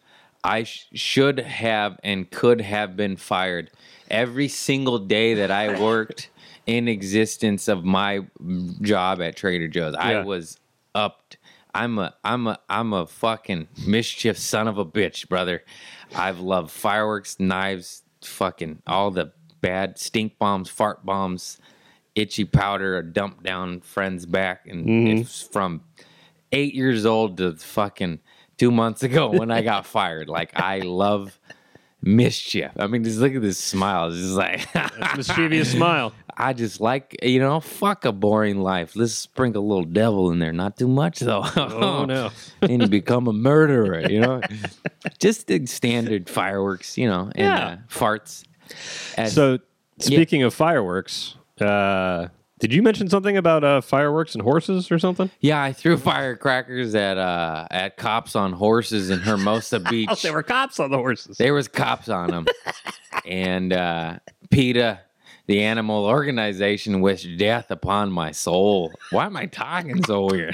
I sh- should have and could have been fired every single day that I worked in existence of my job at Trader Joe's. I Yeah. was upped. I'm a I'm a I'm a fucking mischief son of a bitch, brother. I've loved fireworks, knives, fucking all the bad stink bombs, fart bombs, itchy powder, dumped down friends' back, and Mm-hmm. it's from eight years old to fucking two months ago when I got fired. Like, I love mischief. I mean, just look at this smile. It's just like, That's a mischievous smile. I just like, you know, fuck a boring life. Let's sprinkle a little devil in there. Not too much, though. Oh, no. And you become a murderer, you know? Just the standard fireworks, you know, and Yeah. uh, farts. And So speaking of fireworks, uh, did you mention something about uh, fireworks and horses or something? yeah, I threw firecrackers at uh, at cops on horses in Hermosa Beach. Oh, there were cops on the horses. There was cops on them. And uh, PETA, the animal organization, wished death upon my soul. Why am I talking so weird?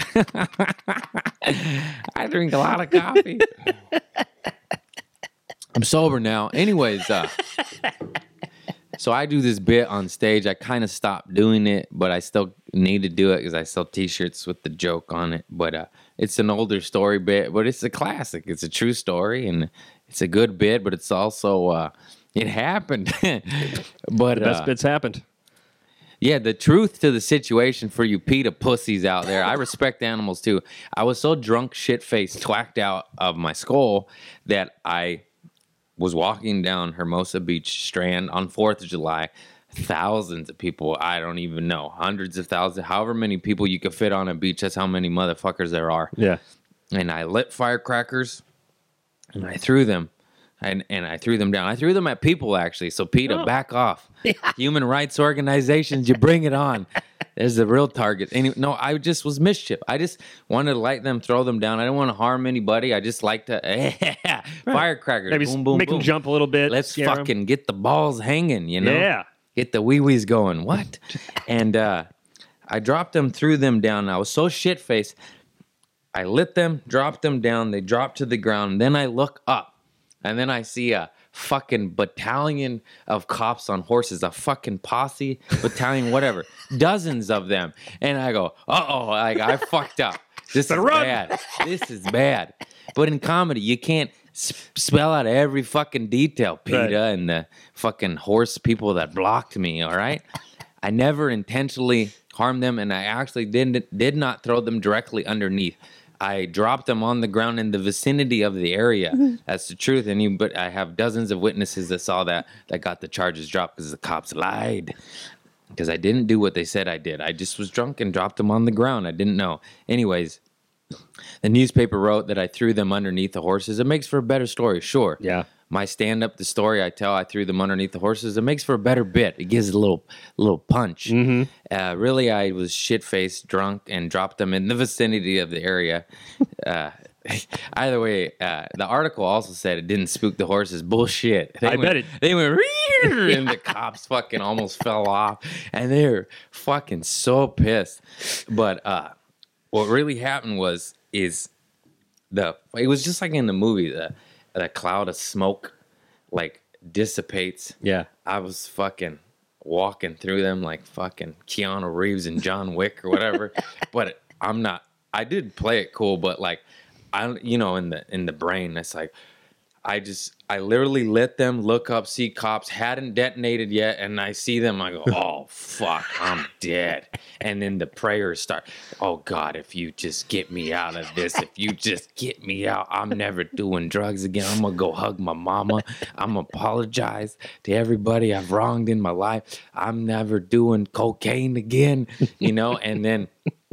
I drink a lot of coffee. I'm sober now. Anyways, uh, so I do this bit on stage. I kind of stopped doing it, but I still need to do it because I sell T-shirts with the joke on it. But uh, it's an older story bit, but it's a classic. It's a true story, and it's a good bit, but it's also, uh, it happened. But The best uh, bits happened. yeah, the truth to the situation for you PETA pussies out there. I respect animals too. I was so drunk, shit-faced, twacked out of my skull that I was walking down Hermosa Beach Strand on fourth of July. Thousands of people, I don't even know, hundreds of thousands, however many people you could fit on a beach, that's how many motherfuckers there are. Yeah. And I lit firecrackers and I threw them. And, and I threw them down. I threw them at people, actually. So, PETA, Oh. back off. Human rights organizations, you bring it on. There's the real target. Any, no, I just was mischief. I just wanted to light them, throw them down. I didn't want to harm anybody. I just like to firecrackers. Maybe boom, boom, make boom. them jump a little bit. Let's scare 'em. fucking get the balls hanging, you know? Yeah. Get the wee wees going. What? And uh, I dropped them, threw them down. I was so shit faced. I lit them, dropped them down. They dropped to the ground. And then I look up, and then I see a fucking battalion of cops on horses, a fucking posse, battalion, whatever, dozens of them. And I go, uh-oh, like, I fucked up. This is run. bad. This is bad. But in comedy, you can't sp- spell out every fucking detail, PETA Right. and the fucking horse people that blocked me, all right? I never intentionally harmed them, and I actually didn't did not throw them directly underneath. I dropped them on the ground in the vicinity of the area. That's the truth. And you, but I have dozens of witnesses that saw that that got the charges dropped because the cops lied. Because I didn't do what they said I did. I just was drunk and dropped them on the ground. I didn't know. Anyways, the newspaper wrote that I threw them underneath the horses. It makes for a better story, sure. Yeah. My stand-up, the story I tell, I threw them underneath the horses. It makes for a better bit. It gives a little, little punch. Mm-hmm. Uh, really, I was shit-faced, drunk, and dropped them in the vicinity of the area. Uh, either way, uh, the article also said it didn't spook the horses. Bullshit. They I went, bet it- They went, "Rear," and the cops fucking almost fell off, and they were fucking so pissed. But uh, what really happened was, is the it was just like in the movie, the the cloud of smoke like dissipates. Yeah. I was fucking walking through them like fucking Keanu Reeves and John Wick or whatever. But I'm not. I did play it cool, but like I, you know, in the in the brain, it's like I just I literally lit them, look up, see cops hadn't detonated yet, and I see them. I go, oh fuck, I'm dead. And then the prayers start. Oh God, if you just get me out of this, if you just get me out, I'm never doing drugs again. I'm gonna go hug my mama. I'm gonna apologize to everybody I've wronged in my life. I'm never doing cocaine again, you know. And then,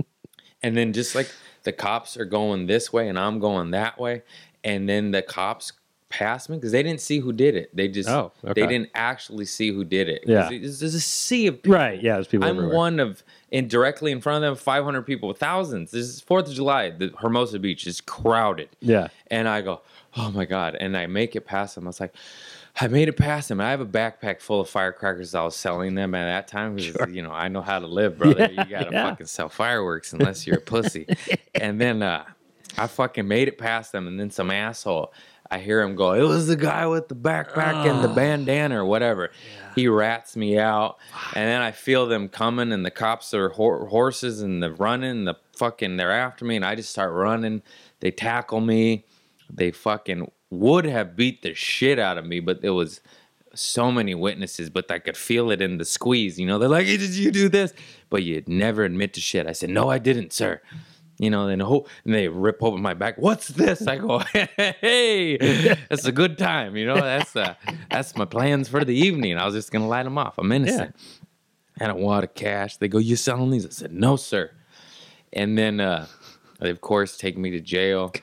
and then just like the cops are going this way and I'm going that way, and then the cops pass me because they didn't see who did it. They just Oh, okay. they didn't actually see who did it. 'Cause Yeah. there's, there's a sea of people. Right. Yeah. There's people I'm everywhere. one of, and directly in front of them, five hundred people, thousands. This is fourth of July. The Hermosa Beach is crowded. Yeah. And I go, oh my God. And I make it past them. I was like, I made it past them. I have a backpack full of firecrackers. I was selling them at that time because, Sure. you know, I know how to live, brother. Yeah, you got to yeah. fucking sell fireworks unless you're a pussy. And then uh, I fucking made it past them. And then some asshole, I hear him go, it was the guy with the backpack and the bandana or whatever. He rats me out. And then I feel them coming, and the cops are ho- horses, and they're running. The fucking, they're after me, and I just start running. They tackle me. They fucking would have beat the shit out of me, but there was so many witnesses, but I could feel it in the squeeze. You know, they're like, hey, did you do this? But you'd never admit to shit. I said, no, I didn't, sir. You know, then oh, and they rip open my back. What's this? I go, hey, that's a good time. You know, that's uh, that's my plans for the evening. I was just gonna light them off. I'm innocent. Had a wad of cash. They go, you selling these? I said, no, sir. And then uh, they of course take me to jail.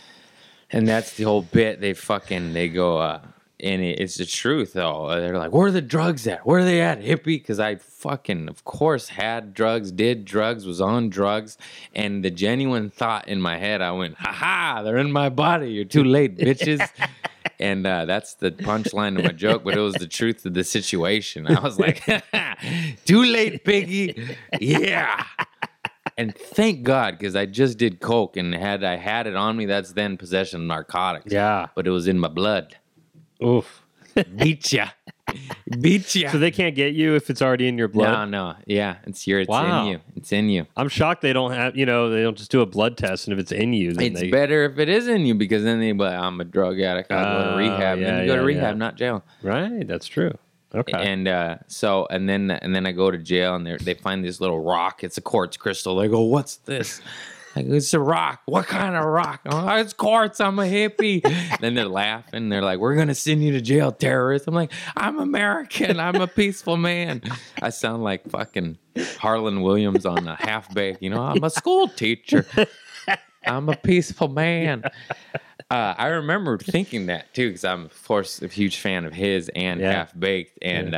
And that's the whole bit. They fucking they go, uh, and it, it's the truth though. They're like, where are the drugs at? Where are they at, hippie? Because I fucking, of course, had drugs, did drugs, was on drugs, and the genuine thought in my head, I went, ha ha, they're in my body. You're too late, bitches. And uh, that's the punchline of my joke, but it was the truth of the situation. I was like, too late, piggy. Yeah. And thank God, because I just did coke, and had I had it on me, that's then possession of narcotics. Yeah. But it was in my blood. Oof. Beat ya. Beat ya. So they can't get you if it's already in your No, blood? no. Yeah, it's your, it's Wow. in you. It's in you. I'm shocked they don't have, you know, they don't just do a blood test, and if it's in you, then It's they... better if it is in you, because then they be like, I'm a drug addict. I'll go Oh, to rehab. yeah, and then you go yeah, to rehab, yeah. not jail. Right, that's true. Okay. And uh, so, and then and then I go to jail, and they they find this little rock. It's a quartz crystal. They go, what's this? I go, it's a rock. What kind of rock? Oh, it's quartz. I'm a hippie. Then they're laughing. They're like, we're going to send you to jail, terrorist. I'm like, I'm American. I'm a peaceful man. I sound like fucking Harlan Williams on a Half Baked. You know, I'm a school teacher. I'm a peaceful man. Uh, I remember thinking that too, because I'm of course a huge fan of his and Yeah. Half Baked, and uh,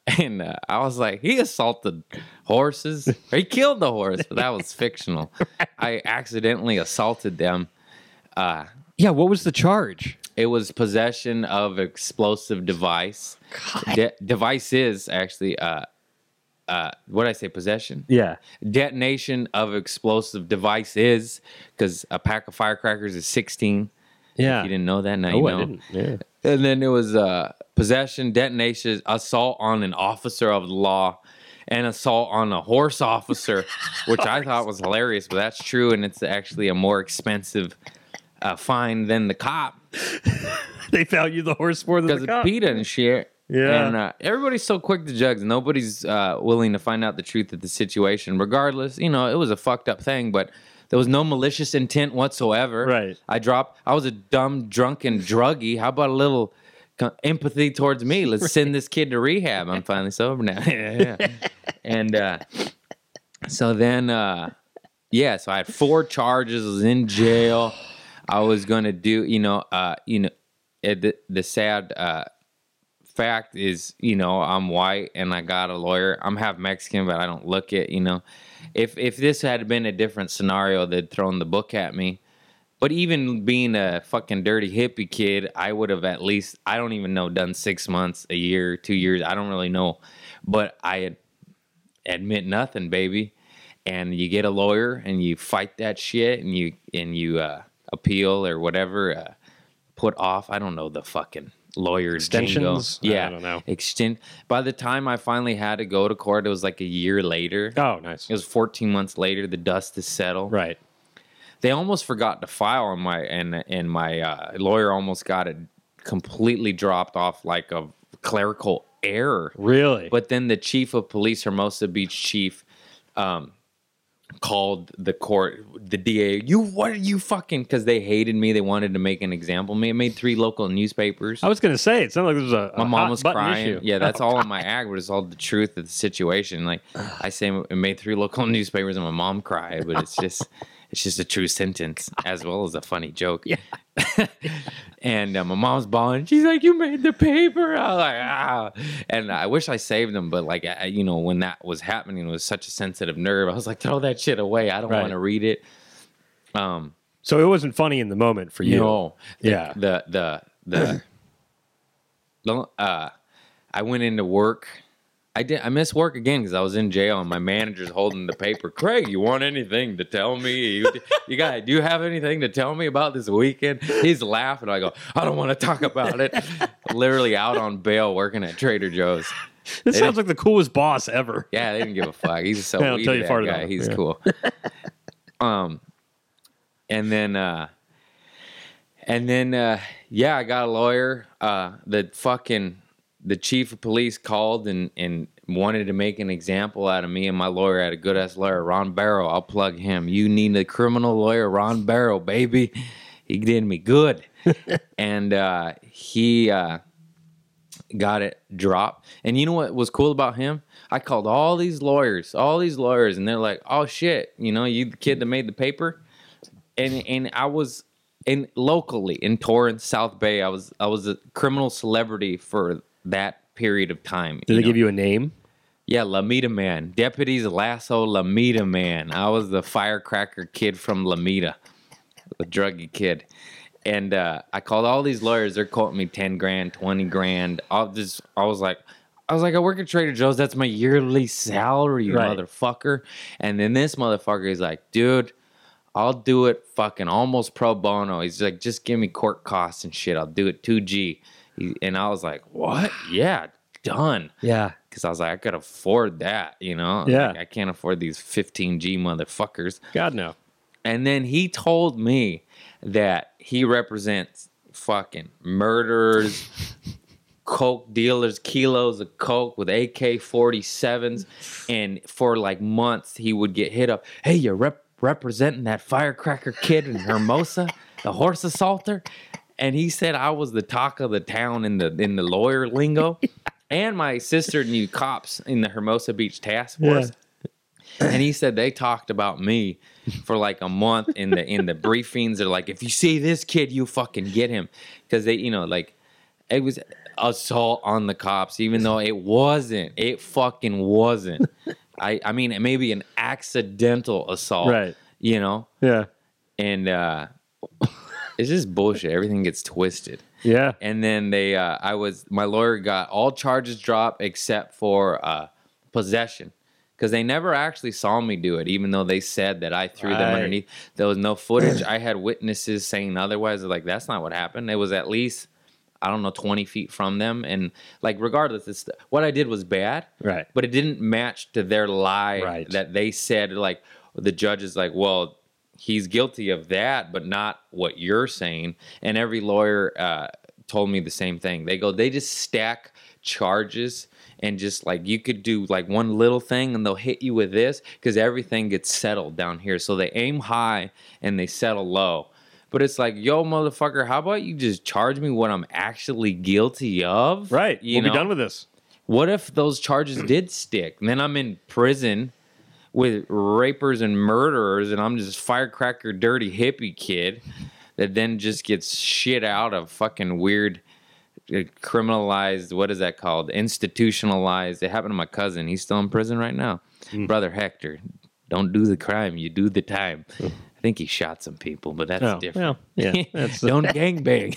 And uh, I was like, he assaulted horses. He killed the horse, but that was fictional. I accidentally assaulted them. Uh, Yeah, what was the charge? it was possession of explosive device. De- device is actually, uh, uh, what did I say, possession? Yeah. Detonation of explosive device is, because a pack of firecrackers is sixteen. Yeah. If you didn't know that, now Oh, you I know. didn't. Yeah. And then it was uh, possession, detonation, assault on an officer of the law, and assault on a horse officer, which I thought was hilarious, but that's true, and it's actually a more expensive uh, fine than the cop They value the horse more than because the of cop. PETA and shit. Yeah. And uh, everybody's so quick to judge. Nobody's uh, willing to find out the truth of the situation. Regardless, you know, it was a fucked up thing, but there was no malicious intent whatsoever. Right. I dropped, I was a dumb, drunken druggie. How about a little co- empathy towards me? Let's send this kid to rehab. I'm finally sober now. yeah, yeah. And uh, so then, uh, yeah, so I had four charges. I was in jail. I was going to do, you know, uh, you know, it, the, the sad uh, fact is, you know, I'm white and I got a lawyer. I'm half Mexican, but I don't look it, you know. If if this had been a different scenario, they'd thrown the book at me. But even being a fucking dirty hippie kid, I would have at least, I don't even know, done six months, a year, two years. I don't really know. But I had admit nothing, baby. And you get a lawyer and you fight that shit and you and you uh, appeal or whatever, uh, put off. I don't know the fucking lawyer Extensions? jingo. Yeah, I don't know. Extend. By the time I finally had to go to court, it was like a year later. Oh, nice. It was fourteen months later. The dust is settled. Right. They almost forgot to file on my and and my uh, lawyer almost got it completely dropped off like a clerical error. Really? But then the chief of police, Hermosa Beach chief, um, called the court, the D A. You what are you fucking? Because they hated me. They wanted to make an example of me. It made three local newspapers. I was going to say, it sounded like there was a, My a mom hot was button crying. issue. Yeah, that's Oh, all in my act, but it's all the truth of the situation. Like I say, it made three local newspapers, and my mom cried. But it's just, it's just a true sentence as well as a funny joke. Yeah. And uh, my mom's bawling. She's like, "You made the paper." I was like, "Ah!" And I wish I saved them, but like, I, you know, when that was happening, it was such a sensitive nerve. I was like, "Throw that shit away. I don't Right. want to read it." Um. So it wasn't funny in the moment for you. No. The, Yeah. The the the, the uh I went into work. I did I missed work again because I was in jail and my manager's holding the paper. Craig, you want anything to tell me? You, you got do you have anything to tell me about this weekend? He's laughing. I go, I don't want to talk about it. Literally out on bail working at Trader Joe's. This They sounds like the coolest boss ever. Yeah, they didn't give a fuck. He's so Yeah, I'll weedy, tell you that far guy. enough. He's Yeah. cool. Um, and then, uh, and then, uh, yeah, I got a lawyer. Uh, the fucking the chief of police called and and wanted to make an example out of me and my lawyer. I had a good ass lawyer, Ron Barrow. I'll plug him. You need a criminal lawyer, Ron Barrow, baby. He did me good, and uh, he. Uh, got it dropped. And you know what was cool about him? I called all these lawyers, all these lawyers, and they're like, "Oh shit, you know, you the kid that made the paper." And and I was in locally in Torrance, South Bay. I was I was a criminal celebrity for that period of time. Did they give you a name? Yeah, Lamita Man, Deputies Lasso Lamita Man. I was the firecracker kid from Lamita, the druggy kid. And uh, I called all these lawyers. They're quoting me ten grand, twenty grand. I just, I was like, I was like, I work at Trader Joe's. That's my yearly salary, you Right. motherfucker. And then this motherfucker is like, dude, I'll do it fucking almost pro bono. He's like, just give me court costs and shit. I'll do it two G. He, and I was like, what? Yeah, done. Yeah. Because I was like, I could afford that, you know? Yeah. Like, I can't afford these fifteen G motherfuckers. God, no. And then he told me that he represents fucking murderers, coke dealers, kilos of coke with A K forty-sevens. And for like months, he would get hit up. Hey, you're rep- representing that firecracker kid in Hermosa, the horse assaulter? And he said I was the talk of the town in the in the lawyer lingo. And my sister knew cops in the Hermosa Beach task force. And he said they talked about me for like a month in the in the briefings. They're like, if you see this kid, you fucking get him, because they, you know, like it was assault on the cops, even though it wasn't. It fucking wasn't. I, I mean, maybe an accidental assault. Right. You know? Yeah. And uh, it's just bullshit. Everything gets twisted. Yeah. And then they, uh, I was, my lawyer got all charges dropped except for uh, possession. Because they never actually saw me do it, even though they said that I threw Right. them underneath. There was no footage. I had witnesses saying otherwise. They're like, that's not what happened. It was at least, I don't know, twenty feet from them. And like, regardless, it's, what I did was bad. Right. But it didn't match to their lie Right. that they said, like, the judge is like, well, he's guilty of that, but not what you're saying. And every lawyer uh, told me the same thing. They go, they just stack charges. And just like you could do like one little thing and they'll hit you with this because everything gets settled down here. So they aim high and they settle low. But it's like, yo, motherfucker, how about you just charge me what I'm actually guilty of? Right. You we'll know? be done with this. What if those charges did stick? And then I'm in prison with rapers and murderers and I'm just firecracker, dirty hippie kid that then just gets shit out of fucking weird criminalized, what is that called? Institutionalized. It happened to my cousin. He's still in prison right now. Mm. Brother Hector, don't do the crime. You do the time. I think he shot some people, but that's oh, different. Well, yeah, that's don't gangbang.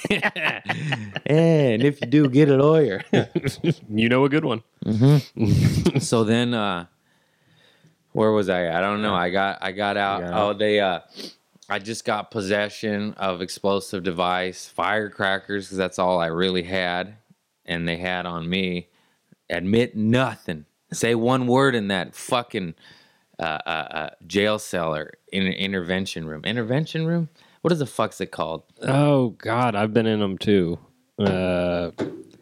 And if you do, get a lawyer. You know a good one. Mm-hmm. So then, uh, where was I? I don't know. I got I got out. got oh, out. they. Uh, I just got possession of explosive device, firecrackers, because that's all I really had, and they had on me. Admit nothing. Say one word in that fucking uh, uh, uh, jail cell or in intervention room. Intervention room? What is the fuck's it called? Oh God, I've been in them too. Uh,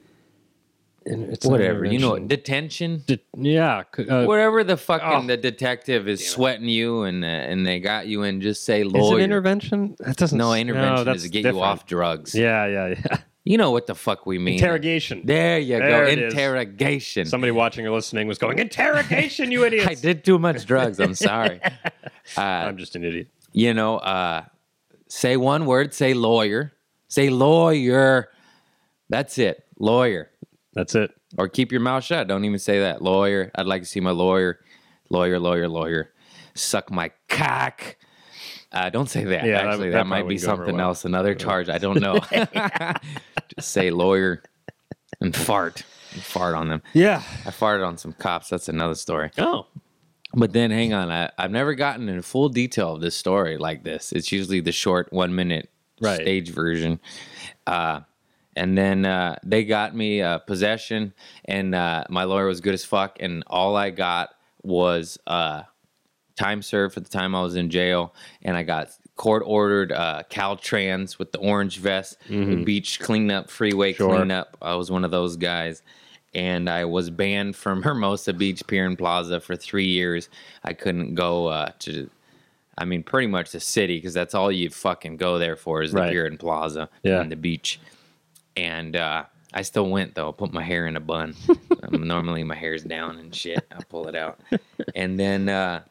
it's Whatever. You know, detention. De- yeah. Uh, Whatever the fucking oh. the detective is sweating you and uh, and they got you in. Just say lawyer. Is it intervention? That doesn't. No, intervention no, is to get different. you off drugs. Yeah, yeah, yeah. You know what the fuck we mean. Interrogation. There you There go. it is. Interrogation. Somebody watching or listening was going, interrogation, you idiots. I did too much drugs. I'm sorry. Uh, I'm just an idiot. you know, uh, say one word. Say lawyer. Say lawyer. That's it. Lawyer. That's it. Or keep your mouth shut. Don't even say that. Lawyer. I'd like to see my lawyer. Lawyer, lawyer, lawyer. Suck my cock. Uh, don't say that. Yeah, Actually, that- that, that might probably be wouldn't go over something well. else. Another charge. I don't know. Just say lawyer and fart. And fart on them. Yeah. I farted on some cops. That's another story. Oh. But then, hang on. I, I've never gotten in full detail of this story like this. It's usually the short one minute Right. stage version. Uh, and then uh, they got me uh, possession, and uh, my lawyer was good as fuck. And all I got was uh, time served for the time I was in jail, and I got court ordered uh, Caltrans with the orange vest, Mhm. beach cleanup, freeway Sure. cleanup. I was one of those guys. And I was banned from Hermosa Beach Pier and Plaza for three years. I couldn't go uh, to, I mean, pretty much the city, because that's all you fucking go there for is the Right. pier and plaza Yeah. and the beach. And uh, I still went, though. Put my hair in a bun. um, normally my hair's down and shit. I pull it out. And then, uh,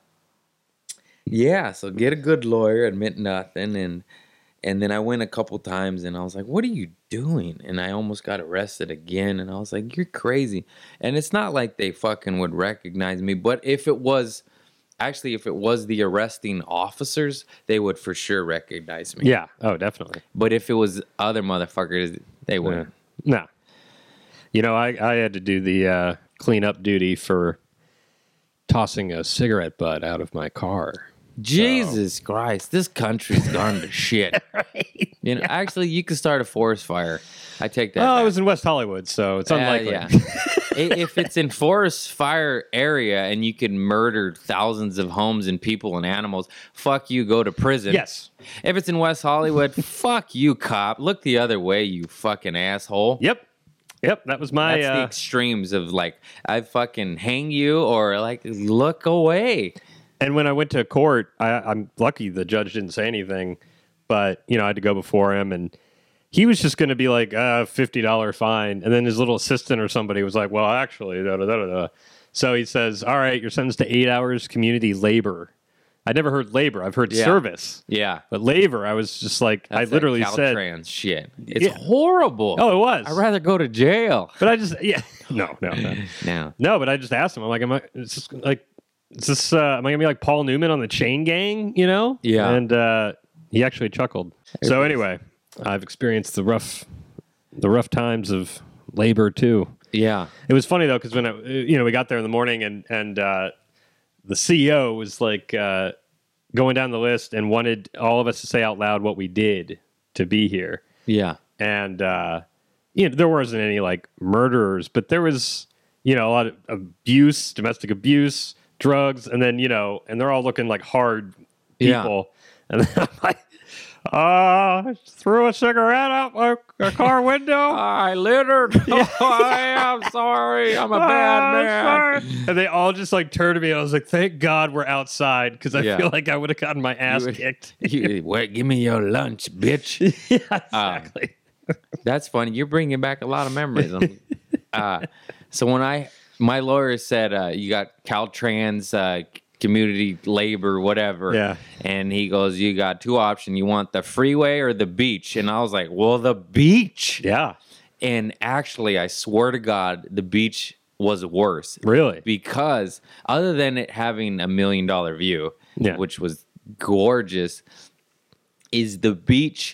yeah, so get a good lawyer, admit nothing. And and then I went a couple times and I was like, what are you doing? And I almost got arrested again. And I was like, you're crazy. And it's not like they fucking would recognize me. But if it was, actually, if it was the arresting officers, they would for sure recognize me. Yeah. Oh, definitely. But if it was other motherfuckers, they wouldn't. No. You know, I, I had to do the uh, cleanup duty for tossing a cigarette butt out of my car. Jesus Christ, this country's gone to shit. Right. You know, actually, you could start a forest fire. I take that. Oh, back. I was in West Hollywood, so it's Uh, unlikely. yeah. I- if it's in forest fire area and you can murder thousands of homes and people and animals, fuck you, go to prison. Yes. If it's in West Hollywood, fuck you, cop. Look the other way, you fucking asshole. Yep. Yep. That was my. That's the Uh, extremes of like, I fucking hang you or like, look away. and when I went to court, I, I'm lucky the judge didn't say anything, but you know I had to go before him, and he was just going to be like a fifty dollar fine, and then his little assistant or somebody was like, "Well, actually, da da da da." So he says, "All right, you're sentenced to eight hours community labor." I never heard labor. I've heard Yeah. service. Yeah. But labor, I was just like, That's I literally that said, Caltrans shit. It's Yeah. horrible. oh, it was. I'd rather go to jail. but I just, yeah, no, no, no. No. No, but I just asked him, I'm like, am I, is this like, is this, uh, am I gonna be like Paul Newman on the Chain Gang, you know? Yeah. And uh, he actually chuckled. So anyway, I've experienced the rough, the rough times of labor too. Yeah. It was funny though, because when I, you know, we got there in the morning and and uh, the C E O was like uh, going down the list and wanted all of us to say out loud what we did to be here. Yeah. And uh, you know, there wasn't any like murderers, but there was, you know, a lot of abuse, domestic abuse, drugs, and then you know, and they're all looking like hard Yeah. people. And then I'm like, uh, threw a cigarette out my a car window. I littered. I am sorry. I'm a bad Ah, man. sorry. And they all just like turned to me. And I was like, thank God we're outside because I Yeah. feel like I would have gotten my ass would- kicked. You, wait, give me your lunch, bitch. Yeah, exactly. That's funny. You're bringing back a lot of memories. I'm- uh, so when I, my lawyer said uh, you got Caltrans, uh, community labor, whatever. Yeah. And he goes, you got two options. You want the freeway or the beach? And I was like, well, the beach. Yeah, And actually, I swear to God, the beach was worse. really. Because other than it having a million dollar view, Yeah. which was gorgeous, is the beach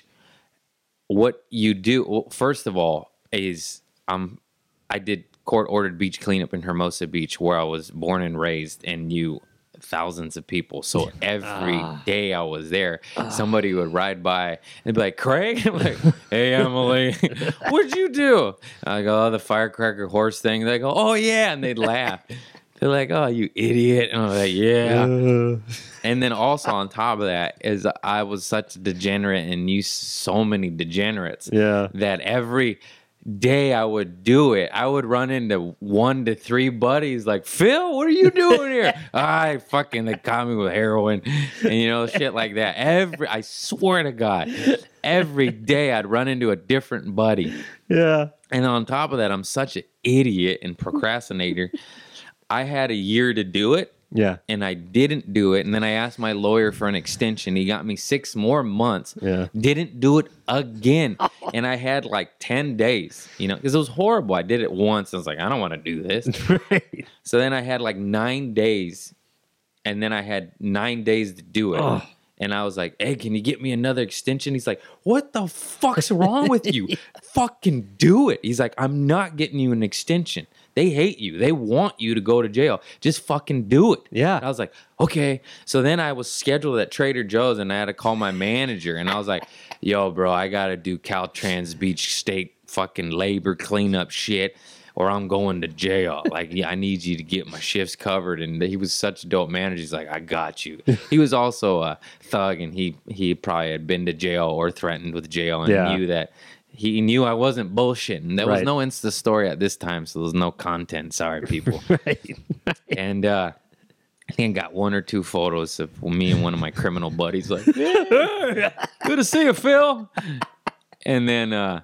what you do? Well, first of all, is um, I did court ordered beach cleanup in Hermosa Beach, where I was born and raised, and knew thousands of people. So every day I was there, somebody would ride by and be like, Craig? I'm like, hey, Emily, what'd you do? I go, oh, the firecracker horse thing. They go, oh, yeah. And they'd laugh. They're like, oh, you idiot. And I'm like, yeah. Uh, And then also on top of that is I was such a degenerate and knew so many degenerates yeah. that every day I would do it, I would run into one to three buddies like, Phil, what are you doing here? I fucking, they caught me with heroin and, you know, shit like that. Every, I swear to God, every day I'd run into a different buddy. Yeah. And on top of that, I'm such an idiot and procrastinator. I had a year to do it. Yeah. And I didn't do it. And then I asked my lawyer for an extension. He got me six more months. Yeah. Didn't do it again. And I had like ten days, you know, because it was horrible. I did it once. I was like, I don't want to do this. Right. So then I had like nine days. And then I had nine days to do it. Ugh. And I was like, hey, can you get me another extension? He's like, what the fuck's wrong with you? Fucking do it. He's like, I'm not getting you an extension. They hate you. They want you to go to jail. Just fucking do it. Yeah. And I was like, okay. So then I was scheduled at Trader Joe's and I had to call my manager. And I was like, yo, bro, I got to do Caltrans Beach State fucking labor cleanup shit or I'm going to jail. Like, yeah, I need you to get my shifts covered. And he was such a dope manager. He's like, I got you. He was also a thug and he, he probably had been to jail or threatened with jail and Yeah. knew that. He knew I wasn't bullshitting. There was Right. no Insta story at this time, so there was no content. Sorry, people. Right. And uh, I think I got one or two photos of me and one of my criminal buddies. Like, yeah, good to see you, Phil. And then, uh,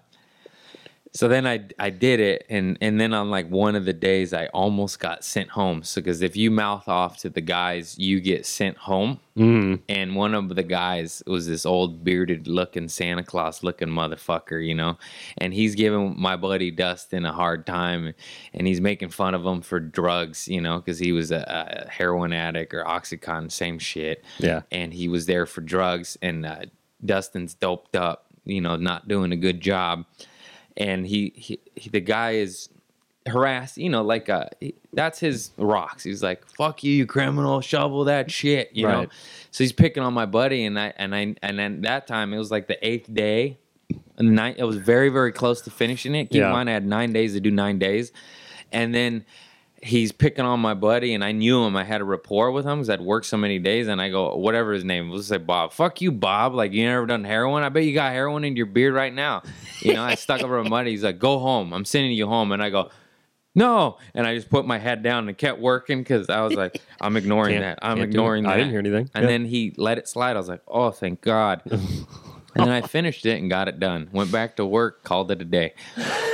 so then I I did it, and and then on like one of the days I almost got sent home. So because if you mouth off to the guys, you get sent home. Mm. And one of the guys was this old bearded looking Santa Claus looking motherfucker, you know, and he's giving my buddy Dustin a hard time and he's making fun of him for drugs, you know, because he was a, a heroin addict or Oxycontin, same shit. Yeah. And he was there for drugs and uh, Dustin's doped up, you know, not doing a good job. And he, he, he the guy is harassed, you know, like uh, he, that's his rocks. He's like, "Fuck you, you criminal! Shovel that shit!" You know. Right. So he's picking on my buddy, and I and I and then that time it was like the eighth day, and the ninth. It was very very close to finishing it. Keep Yeah. in mind, I had nine days to do nine days, and then he's picking on my buddy, and I knew him. I had a rapport with him because I'd worked so many days, and I go, whatever his name was, say Bob. Fuck you, Bob. Like, you never done heroin? I bet you got heroin in your beard right now. You know, I stuck over my buddy. He's like, go home. I'm sending you home. And I go, no. And I just put my head down and kept working because I was like, I'm ignoring Can't- that. I'm can't do ignoring it. that. I didn't hear anything. And Yeah. then he let it slide. I was like, oh, thank God. And then I finished it and got it done. Went back to work, called it a day.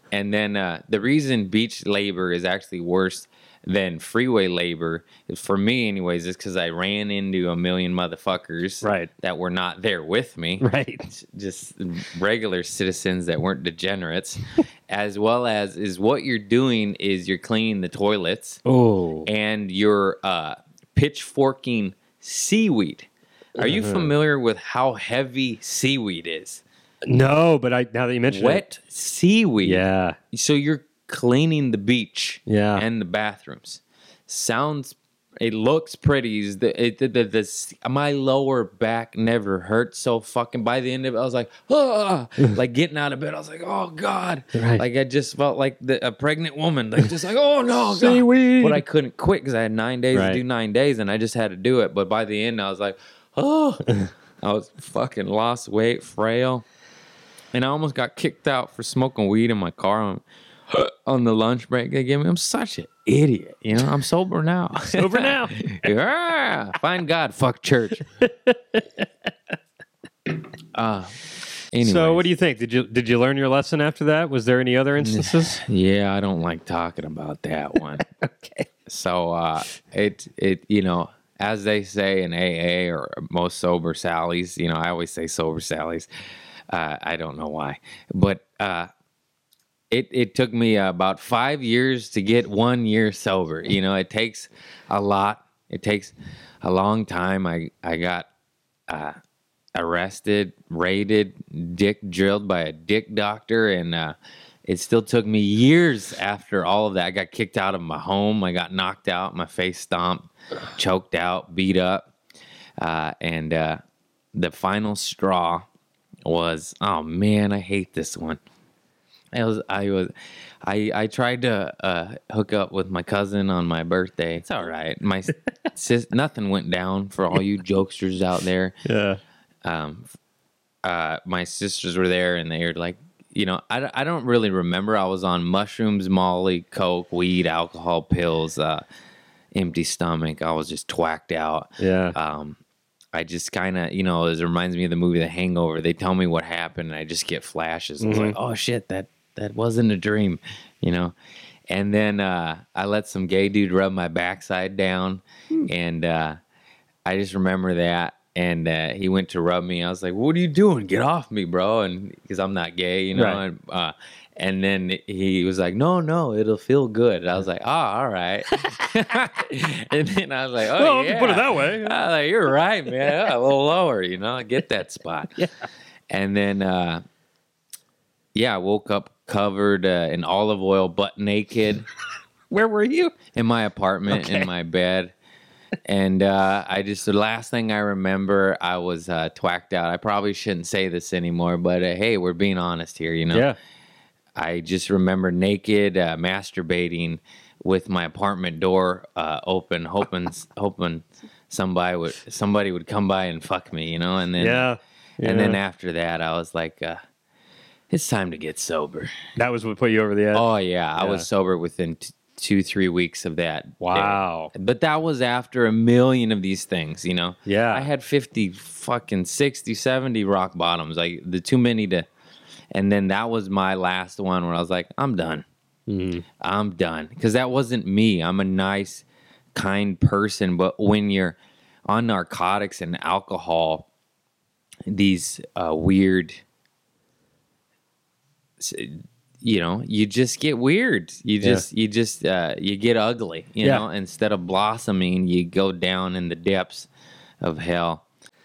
And then uh, the reason beach labor is actually worse than freeway labor, is for me anyways, is because I ran into a million motherfuckers Right. that were not there with me. Right. Just regular citizens that weren't degenerates. As well as is what you're doing is you're cleaning the toilets. Oh. And you're uh, pitchforking seaweed. Are you familiar with how heavy seaweed is? No, but I now that you mention Wet it. seaweed. Yeah. So you're cleaning the beach Yeah. and the bathrooms. Sounds, it looks pretty. Is the, it, the, the, the, my lower back never hurt so fucking. By the end of it, I was like, ah, like getting out of bed. I was like, oh God. Right. Like I just felt like the, a pregnant woman. Like just like, oh no, God. Seaweed. But I couldn't quit because I had nine days Right. to do nine days and I just had to do it. But by the end, I was like, oh, I was fucking lost weight, frail. And I almost got kicked out for smoking weed in my car on, on the lunch break they gave me. I'm such an idiot, you know. I'm sober now. Sober now. Yeah, find God, fuck church. Uh, anyways. So what do you think? Did you did you learn your lesson after that? Was there any other instances? Yeah, I don't like talking about that one. Okay. So uh, it it you know, as they say in A A or most sober Sallies, you know, I always say sober Sallies. Uh, I don't know why, but uh, it it took me uh, about five years to get one year sober. You know, it takes a lot. It takes a long time. I I got uh, arrested, raided, dick drilled by a dick doctor, and uh, it still took me years after all of that. I got kicked out of my home. I got knocked out, my face stomped, choked out, beat up, uh, and uh, the final straw was, oh man, I hate this one. I was, I was, I, I tried to uh, hook up with my cousin on my birthday. It's all right. My sis, nothing went down for all you jokesters out there. Yeah. Um, uh, my sisters were there, and they were like, you know, I, I don't really remember. I was on mushrooms, Molly, coke, weed, alcohol, pills, uh, empty stomach. I was just twacked out. Yeah. Um, I just kind of, you know, it reminds me of the movie The Hangover. They tell me what happened, and I just get flashes. I was like, oh shit, that that wasn't a dream, you know. And then uh, I let some gay dude rub my backside down, and uh, I just remember that. And uh, he went to rub me. I was like, "What are you doing? Get off me, bro!" And because I'm not gay, you know. Right. And, uh, and then he was like, "No, no, it'll feel good." And I was like, "Oh, all right." And then I was like, "Oh, Well, if yeah." you put it that way. I was like, "You're right, man. Yeah, a little lower, you know. Get that spot." Yeah. And then, uh, yeah, I woke up covered uh, in olive oil, butt naked, Where were you? in my apartment, Okay. in my bed. And uh, I just, the last thing I remember, I was uh, twacked out. I probably shouldn't say this anymore, but uh, hey, we're being honest here, you know? Yeah. I just remember naked, uh, masturbating with my apartment door uh, open, hoping hoping somebody would somebody would come by and fuck me, you know? And then, Yeah. and then Yeah. after that, I was like, uh, it's time to get sober. That was what put you over the edge. Oh, yeah. I Yeah. was sober within t- two, three weeks of that. Wow. day. But that was after a million of these things, you know? Yeah. I had fifty, fucking sixty, seventy rock bottoms, like the too many to. And then that was my last one where I was like, I'm done. Mhm. I'm done. Because that wasn't me. I'm a nice, kind person. But when you're on narcotics and alcohol, these uh, weird, you know, you just get weird. You just, you just, uh, you get ugly, you Yeah. know, instead of blossoming, you go down in the depths of hell.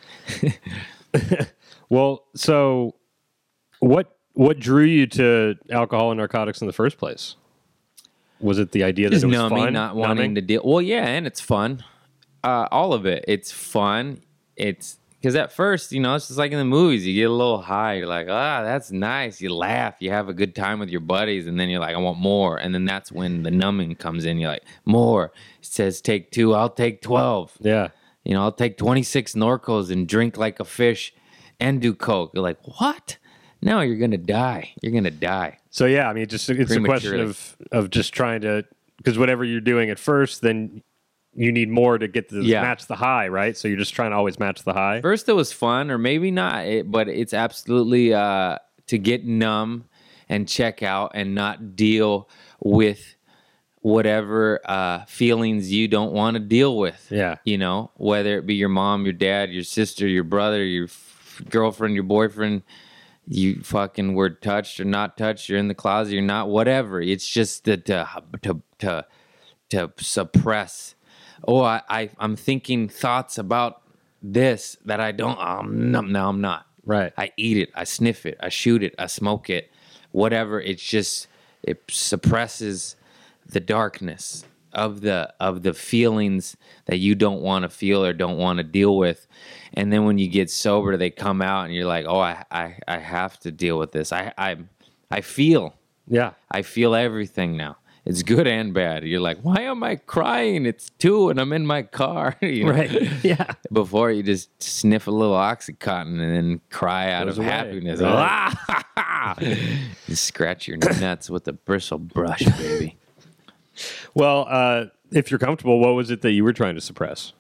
Well, so what what drew you to alcohol and narcotics in the first place? Was it the idea that Just it was numbing, fun? not wanting Numbing? to deal. Well, yeah, and it's fun. Uh, all of it. It's fun. It's because at first, you know, it's just like in the movies. You get a little high. You're like, ah, that's nice. You laugh. You have a good time with your buddies, and then you're like, I want more. And then that's when the numbing comes in. You're like, more. It says take two. I'll take twelve. Yeah. You know, I'll take twenty-six Norcos and drink like a fish, and do coke. You're like, what? No, you're gonna die. You're gonna die. So yeah, I mean, just it's a question Prematurely. of of just trying to, because whatever you're doing at first, then you need more to get the Yeah. match the high, right? So you're just trying to always match the high. First, it was fun, or maybe not, it, but it's absolutely uh, to get numb and check out and not deal with whatever uh, feelings you don't want to deal with. Yeah. You know, whether it be your mom, your dad, your sister, your brother, your f- girlfriend, your boyfriend, you fucking were touched or not touched, you're in the closet, you're not, whatever. It's just that to, to, to, to suppress. Oh, I, I, I'm thinking thoughts about this that I don't, um, no, no, I'm not. Right. I eat it, I sniff it, I shoot it, I smoke it, whatever. It's just, it suppresses the darkness of the of the feelings that you don't want to feel or don't want to deal with. And then when you get sober, they come out and you're like, oh, I I, I have to deal with this. I I I feel. Yeah. I feel everything now. It's good and bad. You're like, why am I crying? It's two and I'm in my car. You know? Right. Yeah. Before you just sniff a little Oxycontin and then cry out Goes of away. happiness. Right. You scratch your nuts with a bristle brush, baby. Well, uh, if you're comfortable, what was it that you were trying to suppress?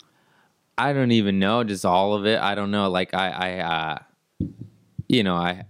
I don't even know, just all of it. I don't know. Like I, I, uh, you know, I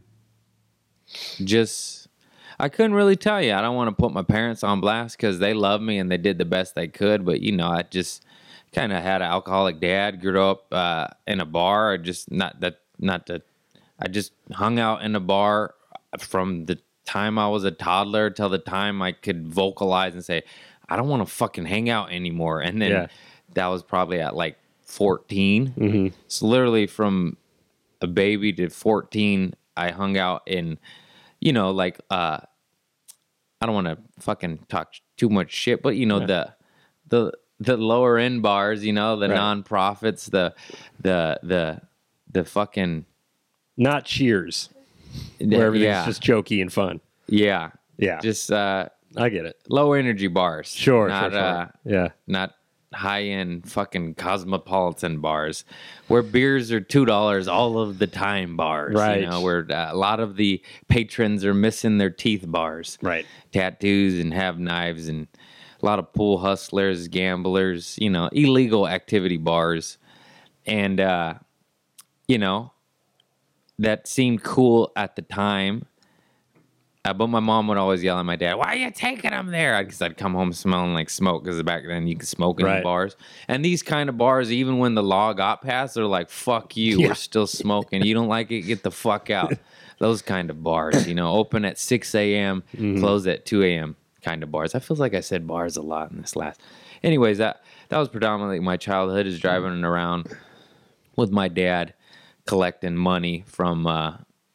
just, I couldn't really tell you. I don't want to put my parents on blast because they love me and they did the best they could. But you know, I just kind of had an alcoholic dad. Grew up uh, in a bar. I just not that, not that. I just hung out in a bar from the time I was a toddler till the time I could vocalize and say, I don't want to fucking hang out anymore. And then Yeah. that was probably at like fourteen. Mm-hmm. So literally from a baby to fourteen, I hung out in, you know, like, uh, I don't want to fucking talk too much shit, but you know, Yeah. the, the, the lower end bars, you know, the Right. nonprofits, the, the, the, the fucking, Not Cheers, where everything's yeah, just jokey and fun. yeah, Yeah. just, uh, I get it. low energy bars. Sure, not, sure, sure. uh, Yeah. not high end fucking cosmopolitan bars where beers are two dollars all of the time bars. Right. You know, where uh, a lot of the patrons are missing their teeth bars. Right. Tattoos and have knives and a lot of pool hustlers, gamblers, you know, illegal activity bars. And, uh, you know, that seemed cool at the time. Uh, but my mom would always yell at my dad, why are you taking them there? Because I'd come home smelling like smoke because back then you could smoke in Right. the bars. And these kind of bars, even when the law got passed, they're like, fuck you, Yeah. we're still smoking. You don't like it, get the fuck out. Those kind of bars, you know, open at six a.m., Mm-hmm. close at two a.m. kind of bars. I feel like I said bars a lot in this last. Anyways, that, that was predominantly my childhood, is driving around with my dad collecting money from uh,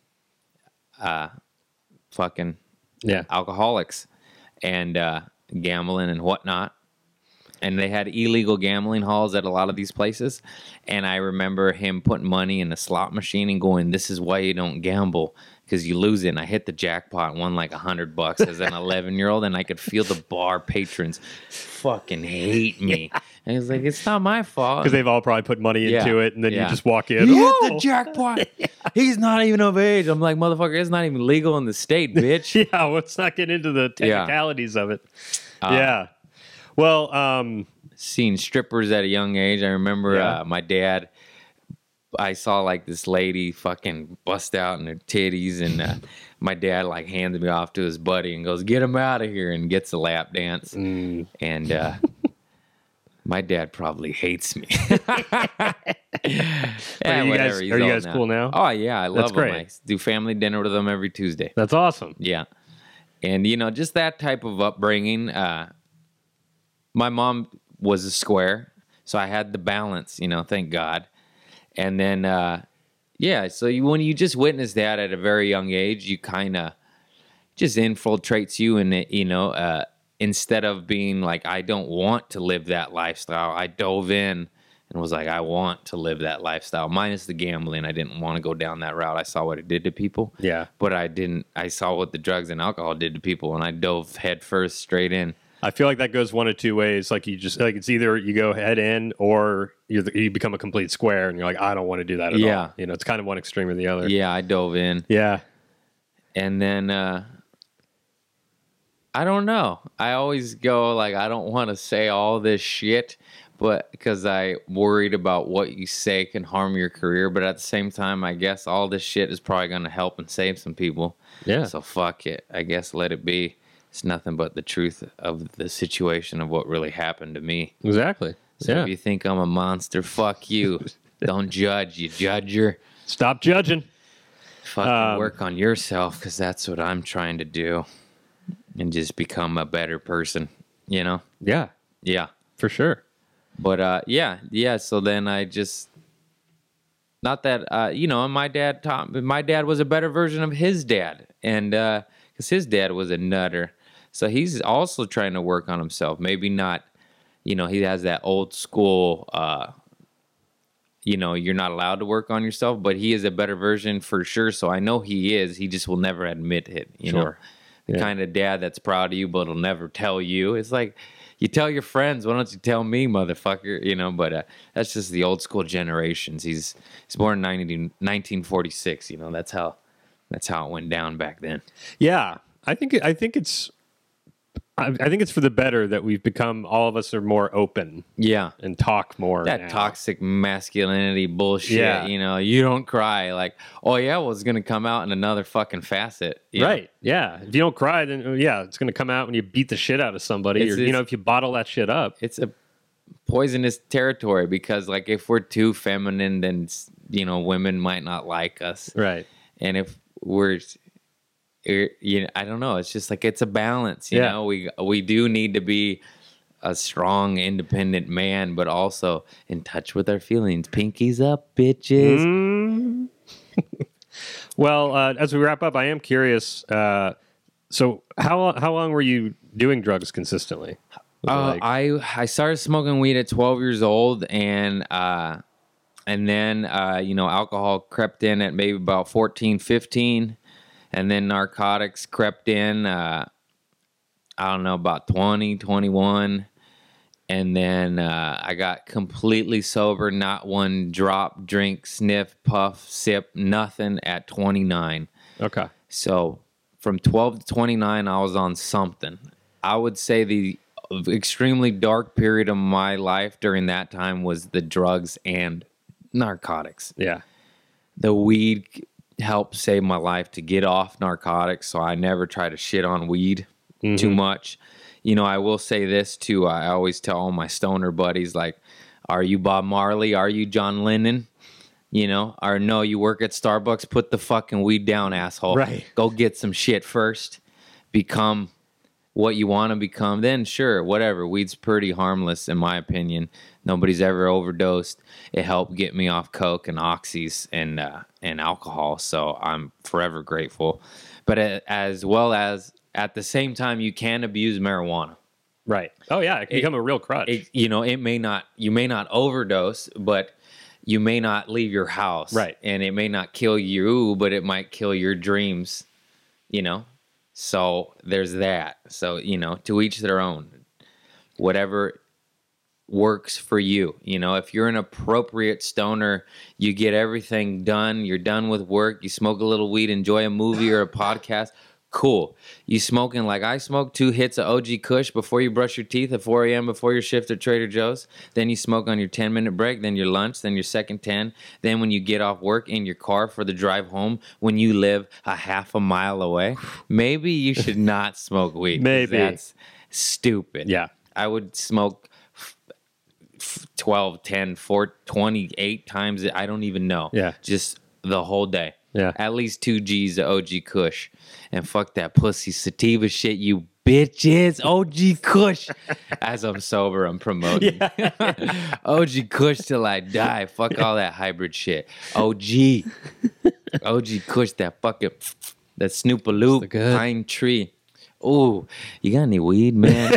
uh, fucking Yeah. alcoholics and uh, gambling and whatnot. And they had illegal gambling halls at a lot of these places. And I remember him putting money in a slot machine and going, this is why you don't gamble, because you lose it. And I hit the jackpot and won like a hundred bucks as an eleven year old. And I could feel the bar patrons fucking hate me. And he was like, it's not my fault. Because they've all probably put money Yeah. into it, and then Yeah. you just walk in. He hit "Oh!" the jackpot. He's not even of age. I'm like, motherfucker, it's not even legal in the state, bitch. Yeah, let's not get into the Yeah. technicalities of it. Uh, yeah. Well, um, Seen strippers at a young age. I remember Yeah. uh, my dad, I saw like this lady fucking bust out in her titties, and uh, my dad like handed me off to his buddy and goes, get him out of here, and gets a lap dance. mm, And uh, my dad probably hates me. Yeah, Are you whatever, guys- he's are you old guys cool now? Oh yeah, I love That's him. great. I do family dinner with them every Tuesday. that's awesome. Yeah. And, you know, just that type of upbringing. Uh, my mom was a square, so I had the balance, you know, thank God. And then, uh, yeah, so you, when you just witness that at a very young age, you kind of just infiltrates you in it, you know, uh, instead of being like, I don't want to live that lifestyle, I dove in and was like, I want to live that lifestyle, minus the gambling. I didn't want to go down that route. I saw what it did to people. Yeah. But I didn't, I saw what the drugs and alcohol did to people, and I dove head first straight in. I feel like that goes one of two ways. Like you just like it's either you go head in or you you become a complete square, and you're like, I don't want to do that at Yeah. all. You know, it's kind of one extreme or the other. Yeah, I dove in. Yeah. And then, uh, I don't know. I always go like, I don't want to say all this shit, but because I worried about what you say can harm your career. But at the same time, I guess all this shit is probably going to help and save some people. Yeah. So fuck it. I guess let it be. It's nothing but the truth of the situation of what really happened to me. Exactly. So yeah. if you think I'm a monster, fuck you. Don't judge, you judger. Stop judging. Fucking Um, work on yourself, because that's what I'm trying to do. And just become a better person, you know? Yeah, Yeah. for sure. But uh, yeah, yeah. So then I just, not that uh, you know, my dad taught. My dad was a better version of his dad, and because uh, his dad was a nutter, so he's also trying to work on himself. Maybe not, you know, he has that old school. Uh, you know, you're not allowed to work on yourself, but he is a better version for sure. So I know he is. He just will never admit it. You Sure. know, the Yeah. kind of dad that's proud of you, but will never tell you. It's like, you tell your friends, why don't you tell me, motherfucker? You know, but uh, that's just the old school generations. He's he's born in nineteen forty-six. You know, that's how that's how it went down back then. Yeah, I think I think it's I, I think it's for the better that we've become, all of us are more open Yeah, and talk more. that now. toxic masculinity bullshit. Yeah. You know, you don't cry. Like, oh yeah, well, it's gonna come out in another fucking facet. you know? Right. Yeah. If you don't cry, then uh, yeah, it's going to come out when you beat the shit out of somebody, It's- or you it's- know, if you bottle that shit up. It's a poisonous territory, because like if we're too feminine, then you know women might not like us. Right. And if we're er, you know, I don't know, it's just like it's a balance, you Yeah. know. We we do need to be a strong, independent man, but also in touch with our feelings. Pinkies up, bitches. Mm. Well, uh, as we wrap up, I am curious. Uh, so, how how long were you doing drugs consistently? Was it Uh, like- I I started smoking weed at twelve years old, and uh, and then uh, you know, alcohol crept in at maybe about fourteen, fifteen, and then narcotics crept in. Uh, I don't know, about twenty, twenty-one, and then uh, I got completely sober, not one drop, drink, sniff, puff, sip, nothing at twenty-nine. okay. So from twelve to twenty-nine, I was on something. I would say the extremely dark period of my life during that time was the drugs and narcotics. Yeah. The weed helped save my life to get off narcotics, so I never try to shit on weed too much. You know, I will say this too. I always tell all my stoner buddies, like, are you Bob Marley? Are you John Lennon? You know, or no, you work at Starbucks, put the fucking weed down, asshole. Right. Go get some shit first. Become what you want to become. Then sure, whatever. Weed's pretty harmless in my opinion. Nobody's ever overdosed. It helped get me off coke and oxys and uh, and alcohol, so I'm forever grateful. But uh, as well as at the same time, you can abuse marijuana. Right. Oh yeah, it can It- become a real crutch. It, you know, it may not, you may not overdose, but you may not leave your house. Right. And it may not kill you, but it might kill your dreams, you know? So there's that. So, you know, to each their own. Whatever works for you. You know, if you're an appropriate stoner, you get everything done. You're done with work. You smoke a little weed, enjoy a movie or a podcast. Cool. You smoking like I smoke, two hits of O G Kush before you brush your teeth at four a.m. before your shift at Trader Joe's. Then you smoke on your ten-minute break, then your lunch, then your second ten. Then when you get off work in your car for the drive home when you live a half a mile away, maybe you should not smoke weed. 'cause Maybe. That's stupid. Yeah. I would smoke f- f- twelve, ten, four, twenty-eight times. I don't even know. Yeah. Just the whole day. Yeah. At least two G's of O G Kush. And fuck that pussy sativa shit, you bitches. O G Kush. As I'm sober, I'm promoting. O G Kush till I die. Fuck all that hybrid shit. O G. O G Kush, that fucking, that Snoopaloop, good. Pine Tree. Ooh, you got any weed, man?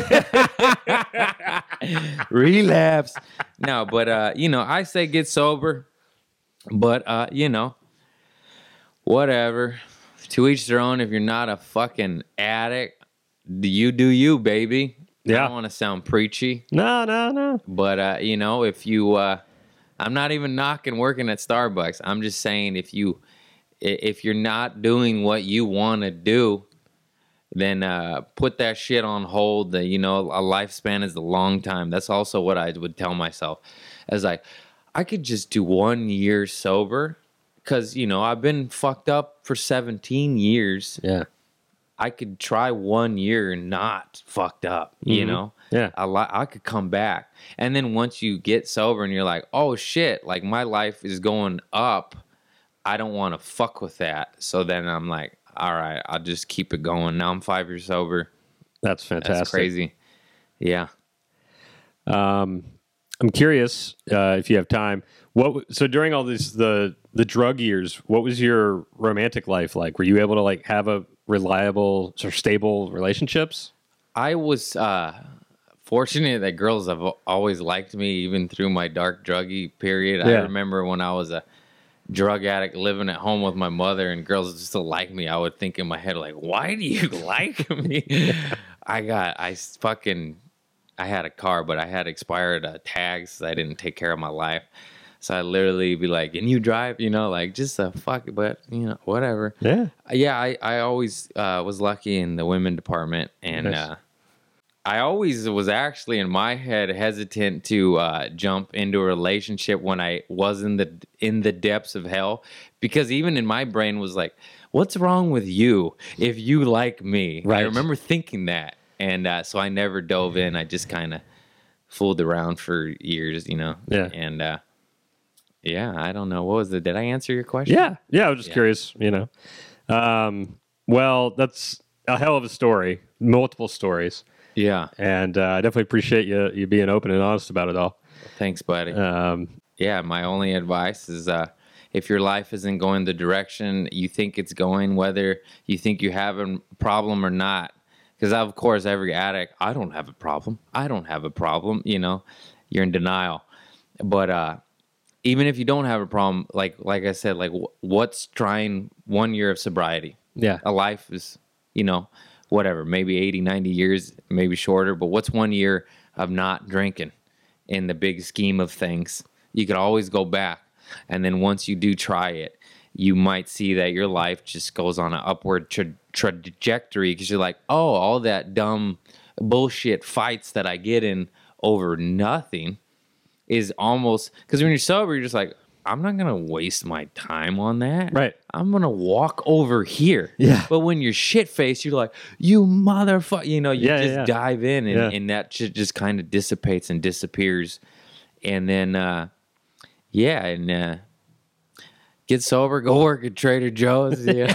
Relapse. No, but, uh, you know, I say get sober. But, uh, you know, whatever. To each their own. If you're not a fucking addict, you do you, baby. I Yeah. don't want to sound preachy, No, no, no. but uh, you know, if you, uh, I'm not even knocking working at Starbucks. I'm just saying if you, i- if you're not doing what you want to do, then uh, put that shit on hold. That, you know, a lifespan is a long time. That's also what I would tell myself. As like, I could just do one year sober, because you know I've been fucked up for seventeen years. Yeah. I could try one year and not fucked up. You Mhm. know. Yeah. I li- I could come back, and then once you get sober and you're like, oh shit, like my life is going up. I don't want to fuck with that. So then I'm like, all right, I'll just keep it going. Now I'm five years sober. That's fantastic. That's crazy. Yeah. Um, I'm curious uh, if you have time. What w- so during all these the the drug years, what was your romantic life like? Were you able to like have a reliable or stable relationships? I was uh, fortunate that girls have al- always liked me, even through my dark druggy period. I Yeah. remember when I was a drug addict living at home with my mother, and girls still like me. I would think in my head, like, why do you like me? I got, I s- fucking, I had a car, but I had expired uh, tags. I didn't take care of my life. So I literally be like, "Can you drive?" You know, like just a fuck, but you know, whatever. Yeah. Yeah, I I always uh, was lucky in the women department, and Nice. uh, I always was actually in my head hesitant to uh, jump into a relationship when I was in the in the depths of hell, because even in my brain was like, "What's wrong with you if you like me?" I Right. remember thinking that, and uh, so I never dove in. I just kind of fooled around for years, you know. Yeah. And uh, yeah, I don't know. What was it? Did I answer your question? Yeah. Yeah. I was just Yeah. curious, you know. Um, well, that's a hell of a story, multiple stories. Yeah. And uh, I definitely appreciate you you being open and honest about it all. Thanks, buddy. Um, Yeah, my only advice is uh, if your life isn't going the direction you think it's going, whether you think you have a problem or not, because of course, every addict, I don't have a problem. I don't have a problem. You know, you're in denial. But uh, even if you don't have a problem, like like I said, like wh- what's trying one year of sobriety? yeah. A life is, you know, whatever, maybe eighty, ninety years, maybe shorter. But what's one year of not drinking in the big scheme of things? You could always go back. And then once you do try it, you might see that your life just goes on an upward tra- trajectory, because you're like, oh, all that dumb bullshit fights that I get in over nothing is almost, because when you're sober, you're just like, I'm not gonna waste my time on that. Right. I'm gonna walk over here. Yeah. But when you're shit faced, you're like, you motherfucker. You know, you Yeah, yeah, just yeah. dive in, and, Yeah. and that shit just kind of dissipates and disappears. And then, uh, yeah, and uh, get sober, go work at Trader Joe's. Yeah.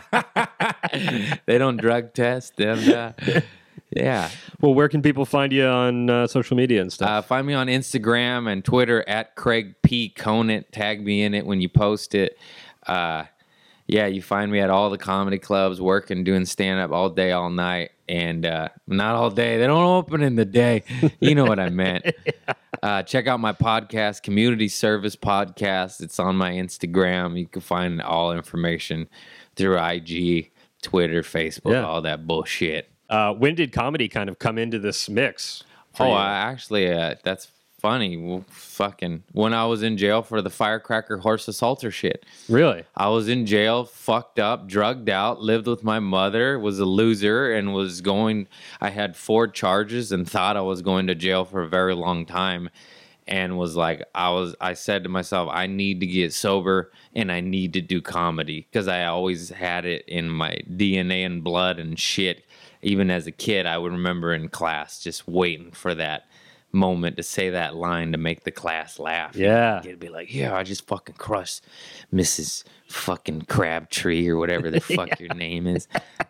They don't drug test. And, uh, yeah. Well, where can people find you on uh, social media and stuff? Uh, find me on Instagram and Twitter at Craig P. Conant. Tag me in it when you post it. Uh, yeah, you find me at all the comedy clubs, working, doing stand up all day, all night. And uh, not all day. They don't open in the day. You know what I meant. Uh, check out my podcast, Community Service Podcast. It's on my Instagram. You can find all information through I G, Twitter, Facebook, Yeah. all that bullshit. Uh, when did comedy kind of come into this mix? for Oh, you? I actually, uh, that's funny. Well, fucking, when I was in jail for the firecracker horse assaulter shit. Really? I was in jail, fucked up, drugged out, lived with my mother, was a loser, and was going. I had four charges and thought I was going to jail for a very long time, and was like, I was. I said to myself, I need to get sober and I need to do comedy, because I always had it in my D N A and blood and shit. Even as a kid, I would remember in class just waiting for that moment to say that line to make the class laugh. Yeah. It'd be like, yeah, I just fucking crushed Missus fucking Crabtree or whatever the fuck your name is.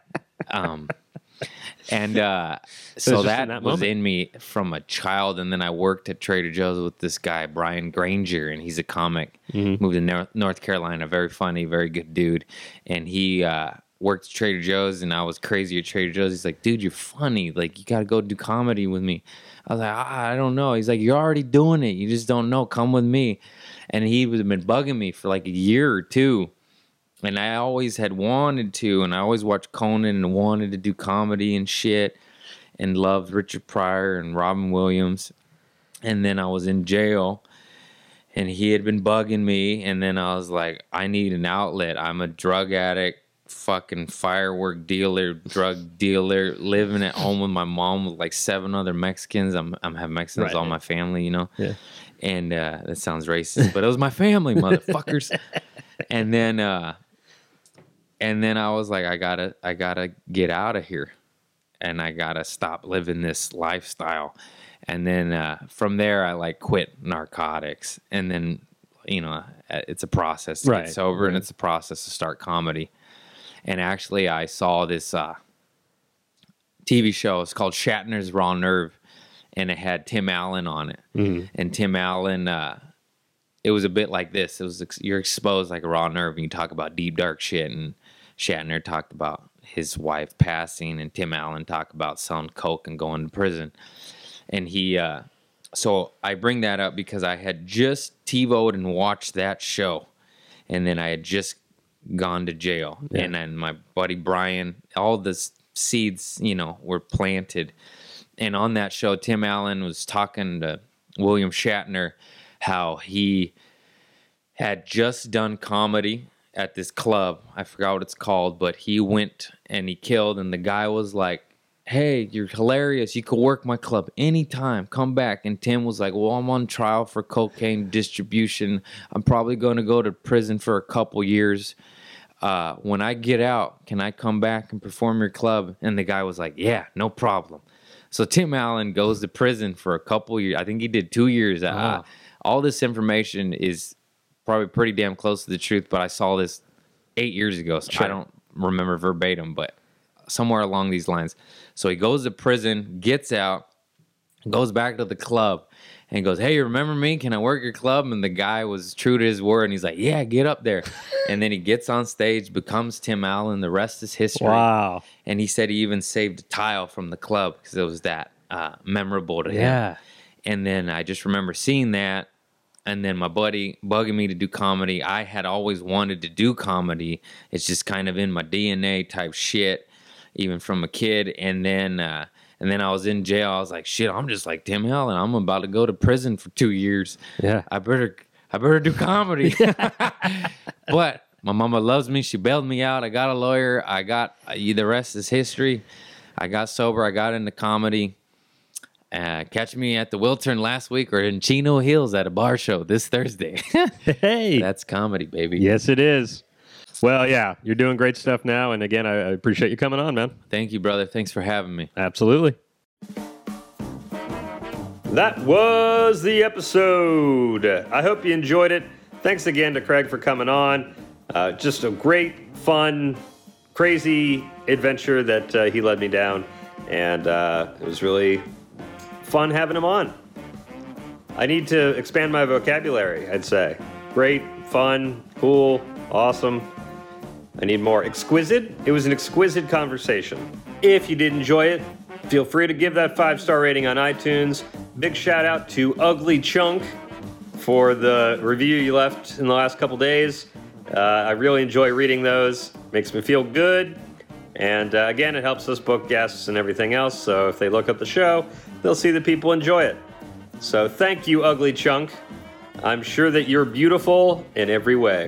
Um, and uh, so just that, in that was moment. in me from a child. And then I worked at Trader Joe's with this guy, Brian Granger, and he's a comic. Mm-hmm. Moved to Nor- North Carolina, very funny, very good dude. And he uh, worked at Trader Joe's, and I was crazy at Trader Joe's. He's like, dude, you're funny. Like, you got to go do comedy with me. I was like, ah, I don't know. He's like, you're already doing it. You just don't know. Come with me. And he was been bugging me for like a year or two. And I always had wanted to, and I always watched Conan and wanted to do comedy and shit, and loved Richard Pryor and Robin Williams. And then I was in jail, and he had been bugging me, and then I was like, I need an outlet. I'm a drug addict, fucking firework dealer, drug dealer, living at home with my mom with like seven other Mexicans. I'm I'm have Mexicans, Right. all my family, you know. Yeah. And uh, that sounds racist, but it was my family, motherfuckers. And then, uh, and then I was like, I gotta, I gotta get out of here, and I gotta stop living this lifestyle. And then uh, from there, I like quit narcotics, and then, you know, it's a process to Right. get sober, and Right. it's a process to start comedy. And actually, I saw this uh, T V show. It's called Shatner's Raw Nerve, and it had Tim Allen on it. Mm-hmm. And Tim Allen, uh, it was a bit like this. It was ex- you're exposed like a raw nerve, and you talk about deep dark shit. And Shatner talked about his wife passing, and Tim Allen talked about selling coke and going to prison. And he, uh, so I bring that up because I had just TiVo'd and watched that show, and then I had just gone to jail. Yeah. And then my buddy Brian, all the s- seeds, you know, were planted. And on that show, Tim Allen was talking to William Shatner how he had just done comedy at this club. I forgot what it's called, but he went and he killed, and the guy was like, hey, you're hilarious. You could work my club anytime. Come back. And Tim was like, well, I'm on trial for cocaine distribution. I'm probably going to go to prison for a couple years. Uh, when I get out, can I come back and perform your club? And the guy was like, yeah, no problem. So Tim Allen goes to prison for a couple years. I think he did two years. Wow. Uh, all this information is probably pretty damn close to the truth, but I saw this eight years ago, so Sure. I don't remember verbatim, but somewhere along these lines. So he goes to prison, gets out, goes back to the club, and goes, hey, remember me? Can I work your club? And the guy was true to his word, and he's like, yeah, get up there. And then he gets on stage, becomes Tim Allen. The rest is history. Wow. And he said he even saved a tile from the club because it was that uh, memorable to him. Yeah. And then I just remember seeing that. And then my buddy bugging me to do comedy. I had always wanted to do comedy. It's just kind of in my D N A type shit, even from a kid. And then uh, and then I was in jail. I was like, shit, I'm just like Tim Allen. I'm about to go to prison for two years. Yeah. I better I better do comedy. But my mama loves me. She bailed me out. I got a lawyer. I got uh, the rest is history. I got sober. I got into comedy. Uh, catch me at the Wiltern last week or in Chino Hills at a bar show this Thursday. Hey. That's comedy, baby. Yes, it is. Well, yeah, you're doing great stuff now. And again, I, I appreciate you coming on, man. Thank you, brother. Thanks for having me. Absolutely. That was the episode. I hope you enjoyed it. Thanks again to Craig for coming on. Uh, just a great, fun, crazy adventure that uh, he led me down. And uh, it was really fun having him on. I need to expand my vocabulary, I'd say. Great, fun, cool, awesome. I need more. Exquisite. It was an exquisite conversation. If you did enjoy it, feel free to give that five-star rating on iTunes. Big shout out to Ugly Chunk for the review you left in the last couple days. Uh, I really enjoy reading those. Makes me feel good. And uh, again, it helps us book guests and everything else. So if they look up the show, they'll see that people enjoy it. So thank you, Ugly Chunk. I'm sure that you're beautiful in every way.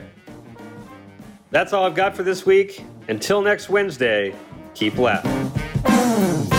That's all I've got for this week. Until next Wednesday, keep laughing.